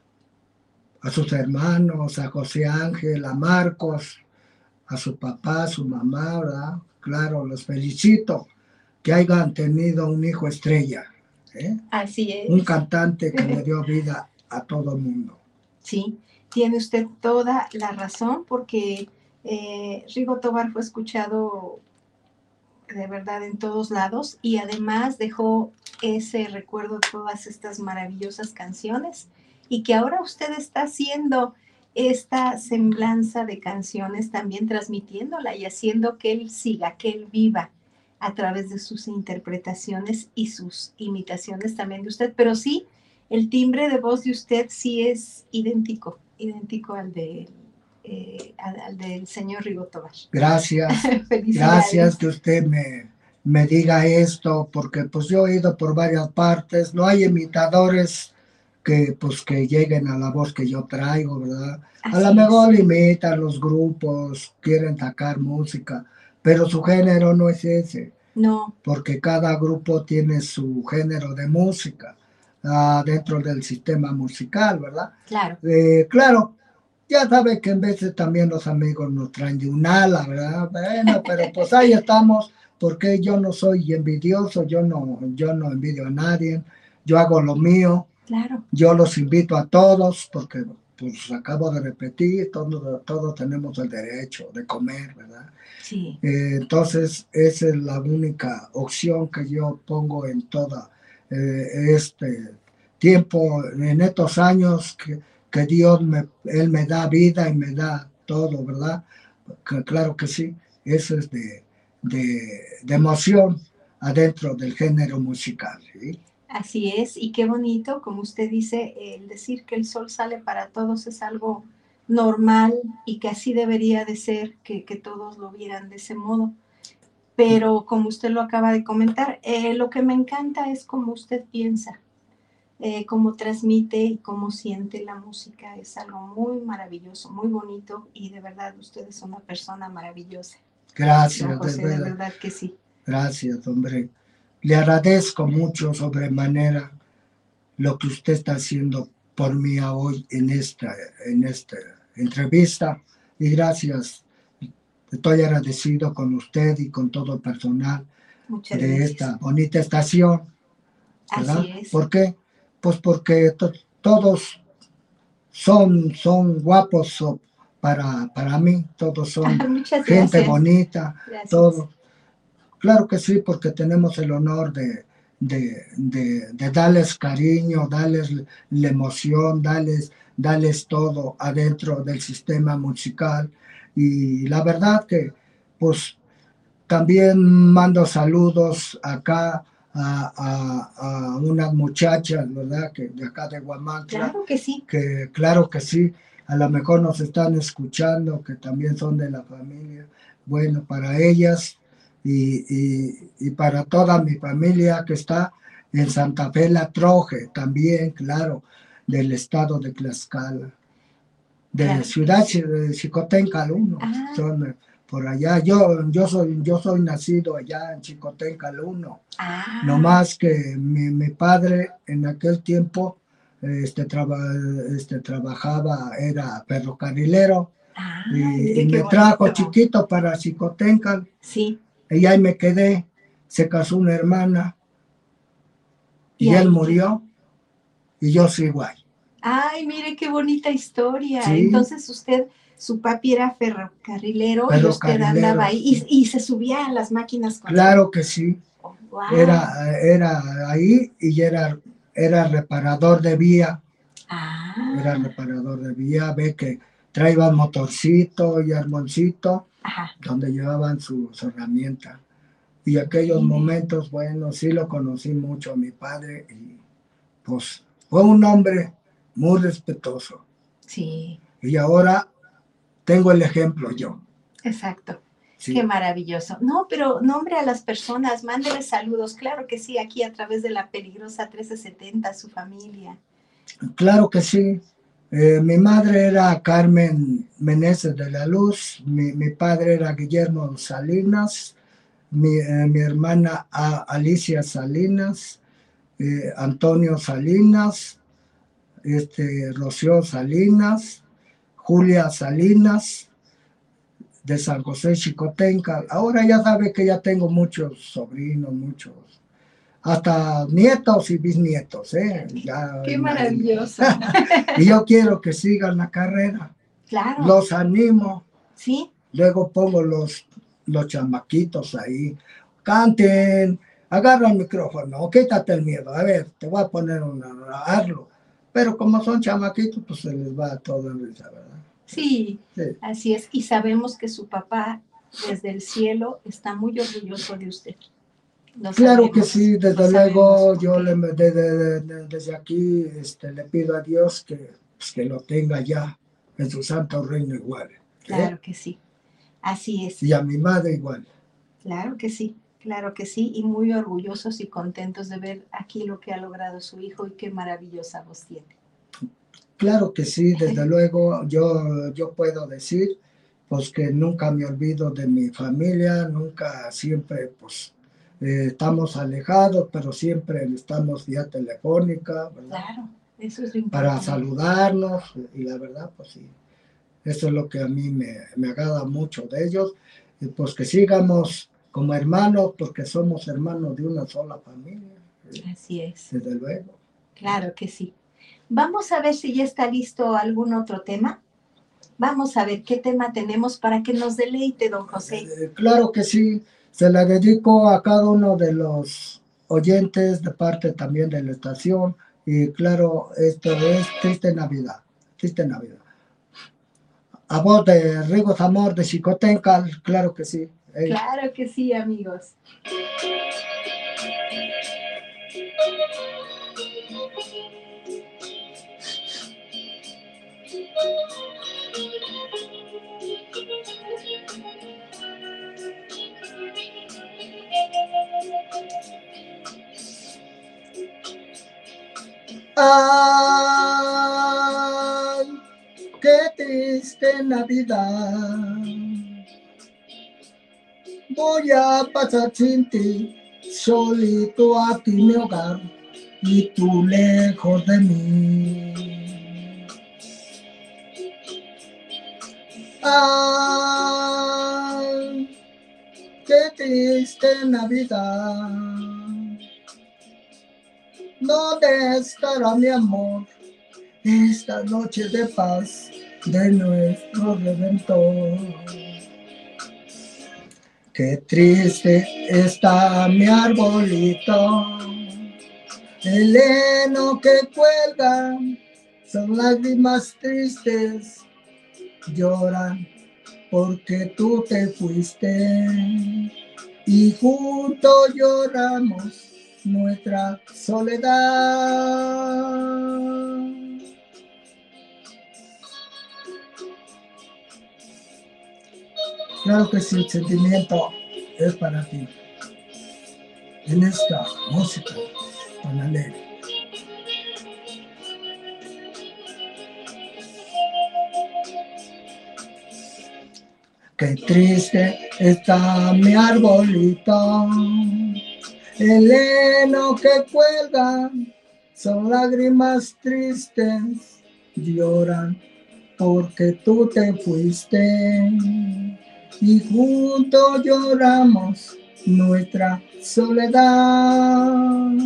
A sus hermanos, a José Ángel, a Marcos, a su papá, a su mamá, ¿verdad? Claro, los felicito que hayan tenido un hijo estrella, ¿eh? Así es. Un cantante que le dio vida a todo el mundo. Sí, tiene usted toda la razón, porque eh, Rigo Tobar fue escuchado de verdad en todos lados y además dejó ese recuerdo de todas estas maravillosas canciones, y que ahora usted está haciendo esta semblanza de canciones, también transmitiéndola y haciendo que él siga, que él viva a través de sus interpretaciones y sus imitaciones también de usted. Pero sí, el timbre de voz de usted sí es idéntico, idéntico al de Eh, al, al del señor Rigo Tobar. Gracias, gracias que usted me, me diga esto, porque pues yo he ido por varias partes, no hay imitadores que pues que lleguen a la voz que yo traigo, ¿verdad? Así A lo mejor es. imitan los grupos, quieren sacar música, pero su género no es ese. No. Porque cada grupo tiene su género de música uh, dentro del sistema musical, ¿verdad? Claro. Eh, claro, ya sabe que en veces también los amigos nos traen de un ala, ¿verdad? Bueno, pero pues ahí estamos, porque yo no soy envidioso, yo no, yo no envidio a nadie, yo hago lo mío. Claro. Yo los invito a todos, porque pues acabo de repetir, todos, todos tenemos el derecho de comer, ¿verdad? Sí. Eh, entonces, esa es la única opción que yo pongo en todo eh, este tiempo, en estos años que, que Dios me, Él me da vida y me da todo, ¿verdad? Que, claro que sí, eso es de, de, de emoción adentro del género musical, ¿sí? Así es, y qué bonito, como usted dice, el decir que el sol sale para todos es algo normal y que así debería de ser, que, que todos lo vieran de ese modo. Pero como usted lo acaba de comentar, eh, lo que me encanta es cómo usted piensa, eh, cómo transmite y cómo siente la música. Es algo muy maravilloso, muy bonito y de verdad usted es una persona maravillosa. Gracias, Don José, de verdad. de verdad que sí. Gracias, hombre. Le agradezco mucho sobremanera lo que usted está haciendo por mí hoy en esta, en esta entrevista. Y gracias. Estoy agradecido con usted y con todo el personal Muchas de gracias. esta bonita estación, ¿verdad? Así es. ¿Por qué? Pues porque to todos son, son guapos so, para, para mí, todos son Muchas gente gracias. bonita, Gracias. todo. Claro que sí, porque tenemos el honor de, de, de, de darles cariño, darles la emoción, darles, darles todo adentro del sistema musical. Y la verdad que, pues, también mando saludos acá a, a, a unas muchachas, ¿verdad? Que de acá de Huamantla. Claro que sí. Que claro que sí, a lo mejor nos están escuchando, que también son de la familia. Bueno, para ellas y, y, y para toda mi familia que está en Santa Fe La Troje, también, claro, del estado de Tlaxcala, de Claro. ciudad de Xicoténcatl, uno, Ah. son por allá. Yo, yo, soy, yo soy nacido allá en Xicoténcatl uno, Ah. no más que mi, mi padre en aquel tiempo este, traba, este, trabajaba, era ferrocarrilero. Ah, Y, mire y qué me trajo bonito. chiquito para Xicoténcatl. Sí. Y ahí me quedé. Se casó una hermana. Y, ¿Y él ahí? murió. Y yo sigo ahí. Ay, mire qué bonita historia. Sí. Entonces usted, su papi era ferrocarrilero, y usted Ferrocarrilero. andaba ahí y, y se subía a las máquinas con Claro que sí. Oh, wow. Era, era ahí y era, era reparador de vía. Ah. Era reparador de vía. Ve que traían motorcito y armoncito. Ajá. Donde llevaban su, su herramienta. Y aquellos Sí. momentos, bueno, sí lo conocí mucho a mi padre y pues fue un hombre muy respetuoso. Sí. Y ahora tengo el ejemplo yo. Exacto. Sí. Qué maravilloso. No, pero nombre a las personas, mándele saludos. Claro que sí, aquí a través de la peligrosa trece setenta, su familia. Claro que sí. Eh, mi madre era Carmen Meneses de la Luz, mi, mi padre era Guillermo Salinas, mi, eh, mi hermana a, Alicia Salinas, eh, Antonio Salinas, este, Rocío Salinas, Julia Salinas, de San José Xicoténcatl. Ahora ya sabe que ya tengo muchos sobrinos, muchos, hasta nietos y bisnietos, ¿eh? Ya, Qué maravilloso. Y yo quiero que sigan la carrera. Claro. Los animo. Sí. Luego pongo los, los chamaquitos ahí. Canten, agarra el micrófono, quítate el miedo. A ver, te voy a poner una, hazlo. Pero como son chamaquitos, pues se les va todo en risa, ¿verdad? Sí, Sí, así es. Y sabemos que su papá, desde el cielo, está muy orgulloso de usted. Lo claro sabemos, que sí, desde lo luego sabemos, yo porque- le, de, de, de, desde aquí este, le pido a Dios que, pues, que lo tenga ya en su santo reino igual. ¿eh? Claro que sí. Así es. Y a mi madre igual. Claro que sí. Claro que sí, y muy orgullosos y contentos de ver aquí lo que ha logrado su hijo y qué maravillosa voz tiene. Claro que sí, desde luego yo, yo puedo decir pues que nunca me olvido de mi familia, nunca, siempre pues eh, estamos alejados, pero siempre estamos vía telefónica, ¿verdad? Claro, eso es lo importante. Para saludarnos, y la verdad pues sí, eso es lo que a mí me, me agrada mucho de ellos, y pues que sigamos como hermanos, porque somos hermanos de una sola familia. Así es. Desde luego. Claro que sí. Vamos a ver si ya está listo algún otro tema. Vamos a ver qué tema tenemos para que nos deleite, don José. Eh, claro que sí. Se la dedico a cada uno de los oyentes de parte también de la estación. Y claro, esto es Triste Navidad. Triste Navidad. A voz de Rigo Zamor de Xicotencal, claro que sí. Hey. Claro que sí, amigos. Ay, qué triste Navidad. Voy a pasar sin ti, solito aquí mi hogar, y tú lejos de mí. Ay, qué triste Navidad. ¿Dónde estará mi amor? Esta noche de paz de nuestro Redentor. Qué triste está mi arbolito, el heno que cuelga, son lágrimas tristes, lloran porque tú te fuiste, y juntos lloramos nuestra soledad. Claro que sí, el sentimiento es para ti. En esta música tan alegre. Qué triste está mi arbolito, el heno que cuelga, son lágrimas tristes, lloran porque tú te fuiste, y juntos lloramos nuestra soledad.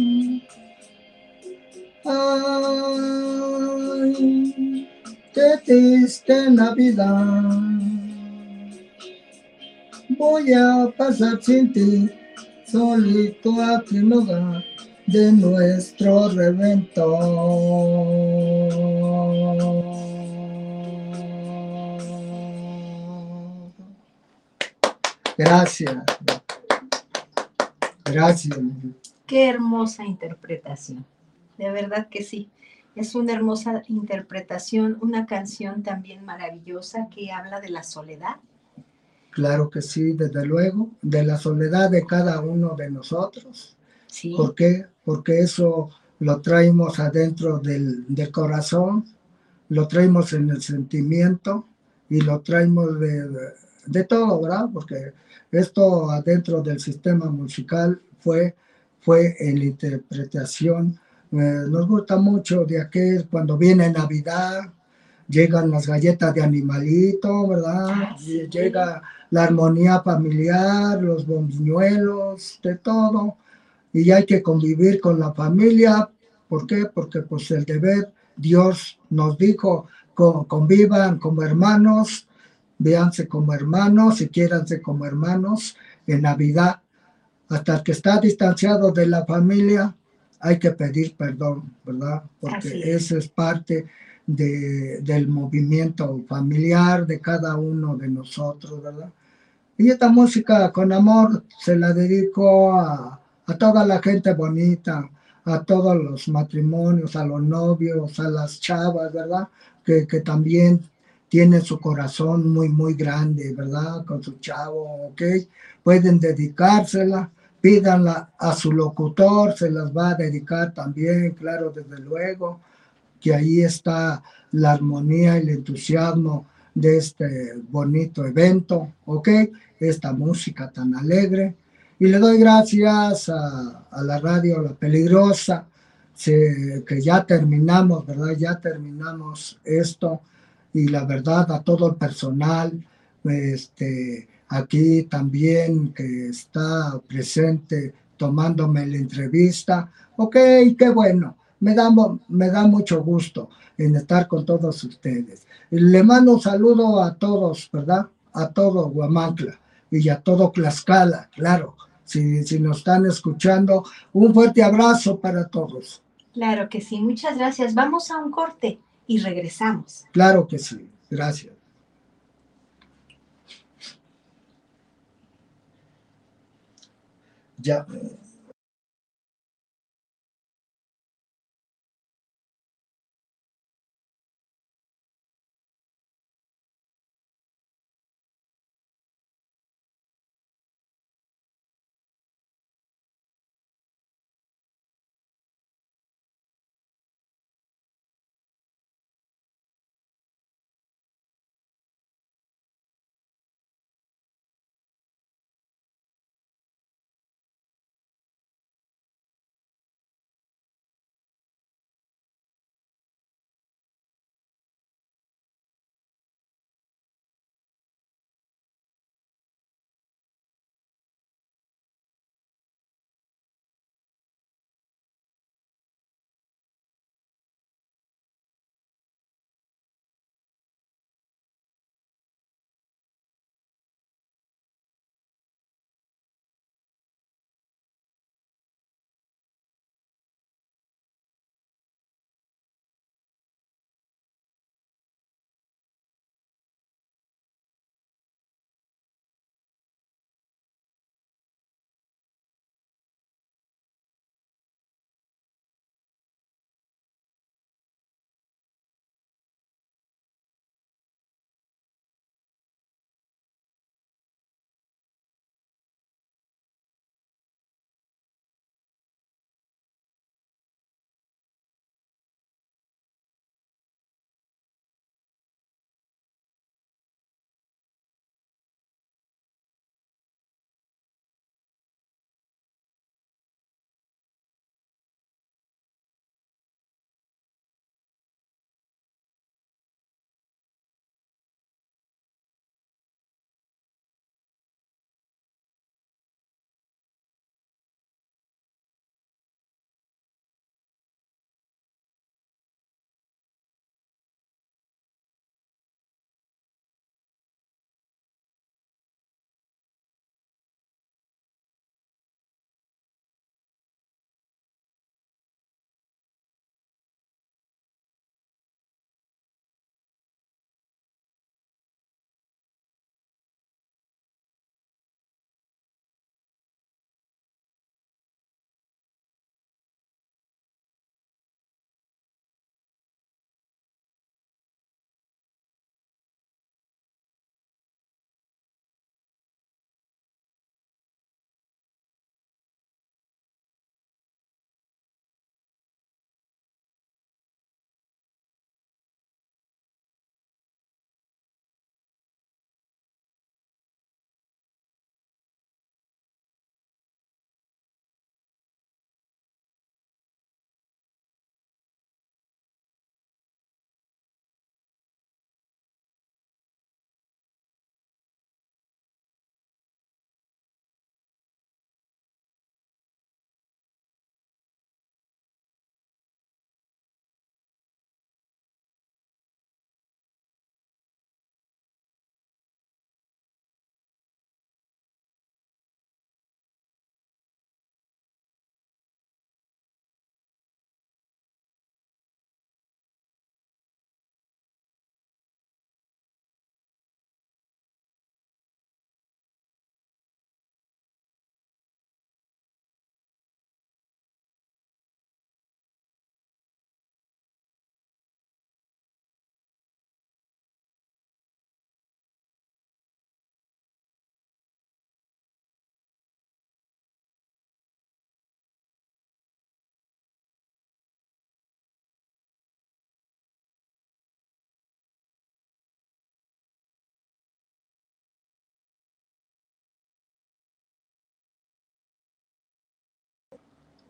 Ay, qué triste Navidad. Voy a pasar sin ti, solito aquí en hogar de nuestro Redentor. Gracias. Gracias. Qué hermosa interpretación. De verdad que sí. Es una hermosa interpretación, una canción también maravillosa que habla de la soledad. Claro que sí, desde luego, de la soledad de cada uno de nosotros. Sí. ¿Por qué? Porque eso lo traemos adentro del, del corazón, lo traemos en el sentimiento y lo traemos de, de, de todo, ¿verdad? Porque esto adentro del sistema musical fue, fue en la interpretación. Eh, nos gusta mucho de aquel cuando viene Navidad, llegan las galletas de animalito, ¿verdad? Y llega la armonía familiar, los bombiñuelos, de todo. Y hay que convivir con la familia. ¿Por qué? Porque pues el deber, Dios nos dijo, convivan como hermanos, véanse como hermanos y quiéranse como hermanos en Navidad. Hasta el que está distanciado de la familia, hay que pedir perdón, ¿verdad? Porque eso es parte de, del movimiento familiar de cada uno de nosotros, ¿verdad? Y esta música con amor se la dedico a, a toda la gente bonita, a todos los matrimonios, a los novios, a las chavas, ¿verdad? Que, que también tienen su corazón muy, muy grande, ¿verdad? Con su chavo, ¿ok? Pueden dedicársela, Pídanla a su locutor, se las va a dedicar también, claro, desde luego, que ahí está la armonía y el entusiasmo de este bonito evento, ¿ok? Esta música tan alegre. Y le doy gracias a, a la radio La Peligrosa, se, que ya terminamos, ¿verdad? Ya terminamos esto y la verdad a todo el personal, este, aquí también que está presente tomándome la entrevista. Ok, qué bueno, me da, me da mucho gusto en estar con todos ustedes. Le mando un saludo a todos, ¿verdad? A todo Huamantla y a todo Tlaxcala, claro. Si, si nos están escuchando, un fuerte abrazo para todos. Claro que sí, muchas gracias. Vamos a un corte y regresamos. Claro que sí, gracias. Ya.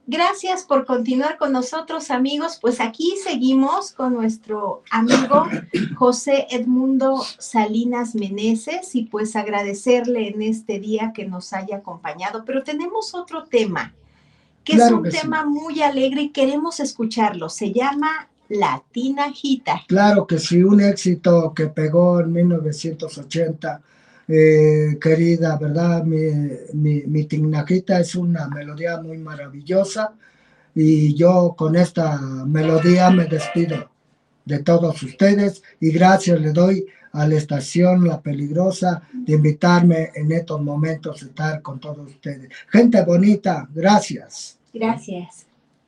Gracias por continuar con nosotros, amigos. Pues aquí seguimos con nuestro amigo José Edmundo Salinas Meneses y pues agradecerle en este día que nos haya acompañado. Pero tenemos otro tema, que claro es un que tema sí. muy alegre y queremos escucharlo. Se llama La Tinajita. Claro que sí, un éxito que pegó en mil novecientos ochenta. Eh, querida, ¿verdad? Mi, mi, mi Tinajita es una melodía muy maravillosa y yo con esta melodía me despido de todos ustedes y gracias le doy a la estación La Peligrosa de invitarme en estos momentos a estar con todos ustedes. Gente bonita, gracias. Gracias.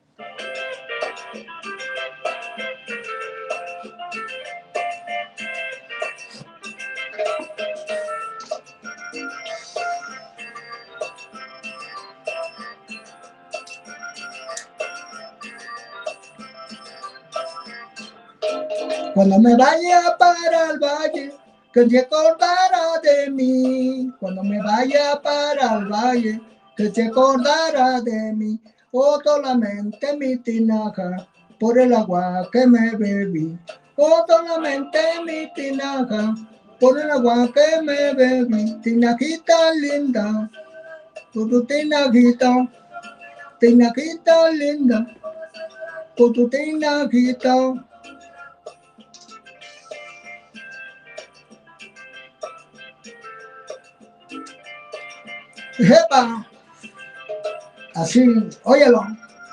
Cuando me vaya para el valle, que se acordará de mí. Cuando me vaya para el valle, que se acordará de mí. Oh, solamente mi tinaja, por el agua que me bebí. Oh, solamente mi tinaja, por el agua que me bebí. Tinajita linda, por tu tinajita, tinajita linda, por tu tinajita. ¡Jepa! Así, óyelo.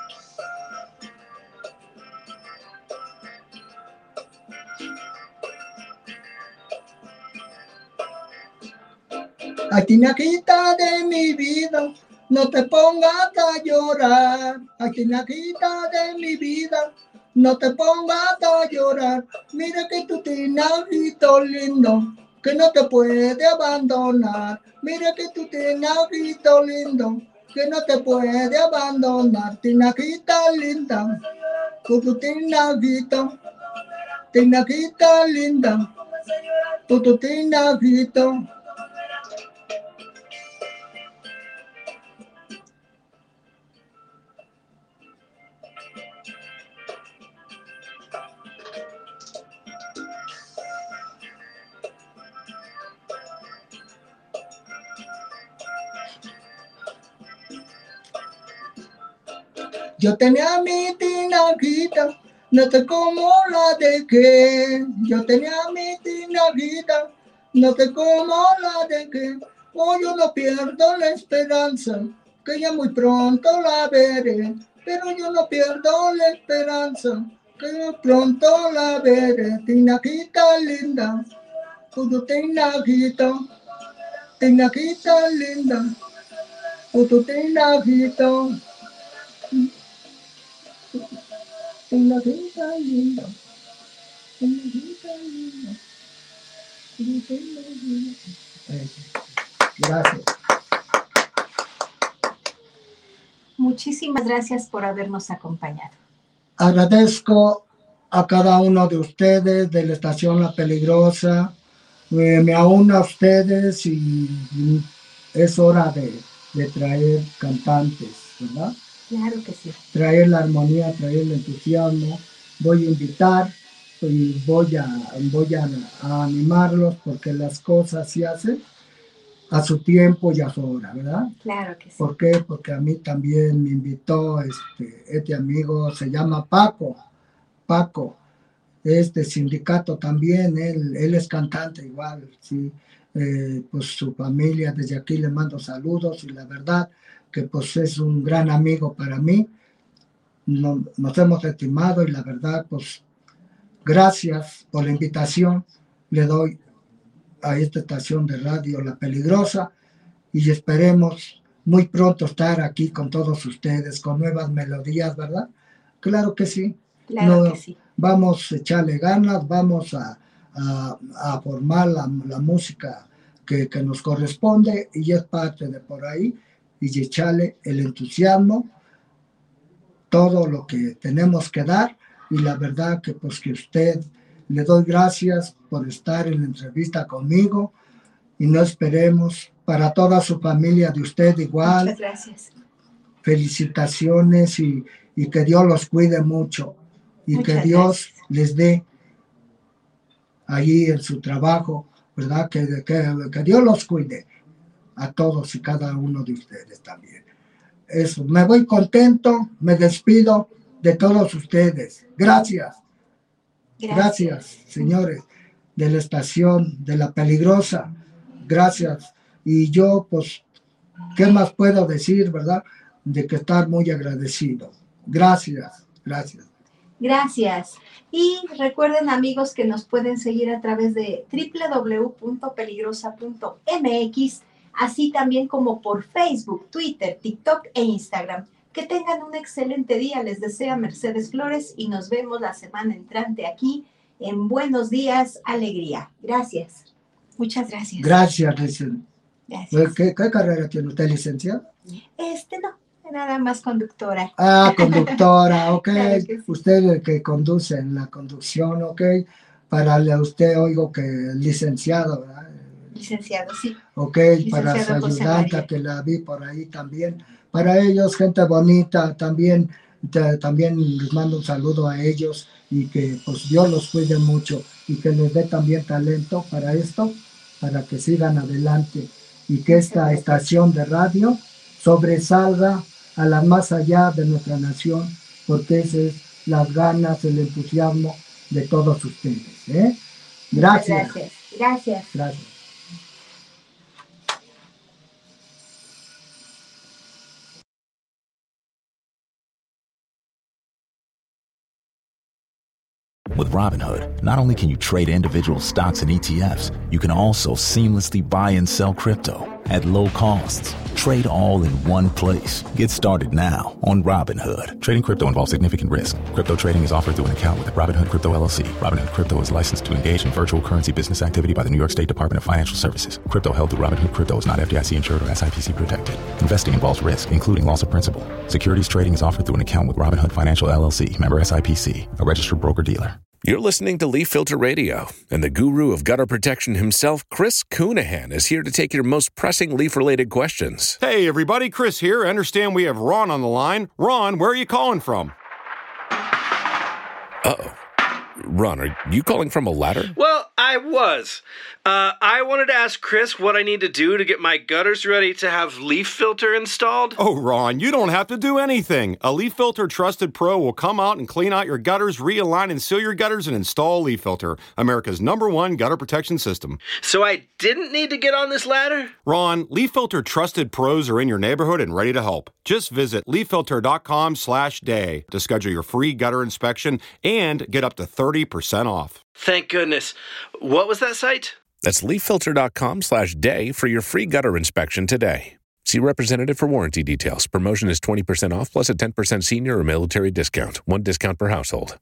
Ay, tinajita de mi vida, no te pongas a llorar. Ay, tinajita de mi vida, no te pongas a llorar. Mira que tu tinajito lindo, que no te puede abandonar. Mira que tu tinajito lindo, que no te puede abandonar. Tinajita linda, con tu tinajito, tinajita linda, con tu tinajito. Yo tenía mi tinajita, no sé cómo la dejé. Yo tenía mi tinajita, no sé cómo la dejé. Oh, yo no pierdo la esperanza, que ya muy pronto la veré. Pero yo no pierdo la esperanza, que muy pronto la veré. Tinajita linda, puto tinajita, tinajita linda, puto tinajita. Tinajita linda, tinajita linda, tinajita linda. Gracias. Muchísimas gracias por habernos acompañado. Agradezco a cada uno de ustedes de la estación La Peligrosa. Eh, me aúno a ustedes y es hora de, de traer cantantes, ¿verdad? Claro que sí. Traer la armonía, traer el entusiasmo. Voy a invitar y voy a, voy a, a animarlos porque las cosas se hacen a su tiempo y a su hora, ¿verdad? Claro que sí. ¿Por qué? Porque a mí también me invitó este, este amigo, se llama Paco, Paco, este sindicato también, él, él es cantante igual, ¿sí? Eh, pues su familia, desde aquí le mando saludos y la verdad que pues es un gran amigo para mí, nos, nos hemos estimado y la verdad pues gracias por la invitación, le doy a esta estación de radio La Peligrosa y esperemos muy pronto estar aquí con todos ustedes, con nuevas melodías, ¿verdad? Claro que sí. Claro no, que sí. Vamos a echarle ganas, vamos a, a, a formar la, la música que, que nos corresponde y es parte de por ahí y echarle el entusiasmo, todo lo que tenemos que dar y la verdad que pues que usted le doy gracias por estar en la entrevista conmigo y no esperemos para toda su familia de usted igual. Muchas gracias. felicitaciones y, y que Dios los cuide mucho y Muchas que Dios gracias. les dé allí en su trabajo, ¿verdad? Que, que, que Dios los cuide a todos y cada uno de ustedes también. Eso, me voy contento, me despido de todos ustedes. Gracias. Gracias. Gracias, señores de la estación de La Peligrosa. Gracias. Y yo, pues, ¿qué más puedo decir, verdad? De que estar muy agradecido. Gracias, gracias. Gracias. Y recuerden, amigos, que nos pueden seguir a través de doble u doble u doble u punto peligrosa punto eme equis, así también como por Facebook, Twitter, TikTok e Instagram. Que tengan un excelente día, les desea Mercedes Flores y nos vemos la semana entrante aquí en Buenos Días, Alegría. Gracias. Muchas gracias. Gracias, licenciado. Gracias. ¿Qué, ¿Qué carrera tiene usted, licenciada? Este no, nada más conductora. Ah, conductora, ok. Claro que sí. Usted el que conduce en la conducción, ok. Para le- usted oigo que licenciado, ¿verdad? Licenciado, sí. Ok, para su Licenciado José ayudante María. que la vi por ahí también. Para ellos, gente bonita, también, te- también les mando un saludo a ellos y que pues Dios los cuide mucho y que les dé también talento para esto, para que sigan adelante y que esta estación de radio sobresalga a la más allá de nuestra nación, porque esas es las ganas, el entusiasmo de todos ustedes. ¿eh? Gracias. Gracias. Gracias. Gracias. With Robinhood, not only can you trade individual stocks and E T Fs, you can also seamlessly buy and sell crypto at low costs. Trade all in one place. Get started now on Robinhood. Trading crypto involves significant risk. Crypto trading is offered through an account with Robinhood Crypto L L C. Robinhood Crypto is licensed to engage in virtual currency business activity by the New York State Department of Financial Services. Crypto held through Robinhood Crypto is not F D I C insured or S I P C protected. Investing involves risk, including loss of principal. Securities trading is offered through an account with Robinhood Financial L L C, member S I P C, a registered broker-dealer. You're listening to Leaf Filter Radio, and the guru of gutter protection himself, Chris Coonahan, is here to take your most pressing leaf-related questions. Hey, everybody, Chris here. I understand we have Ron on the line. Ron, where are you calling from? Uh-oh. Ron, are you calling from a ladder? Well, I was. Uh, I wanted to ask Chris what I need to do to get my gutters ready to have leaf filter installed. Oh, Ron, you don't have to do anything. A Leaf Filter Trusted Pro will come out and clean out your gutters, realign and seal your gutters, and install Leaf Filter, America's number one gutter protection system. So I didn't need to get on this ladder? Ron, Leaf Filter Trusted Pros are in your neighborhood and ready to help. Just visit leaf filter dot com slash day to schedule your free gutter inspection and get up to thirty percent off. Thank goodness. What was that site? That's leaf filter dot com slash day for your free gutter inspection today. See representative for warranty details. Promotion is twenty percent off plus a ten percent senior or military discount. One discount per household.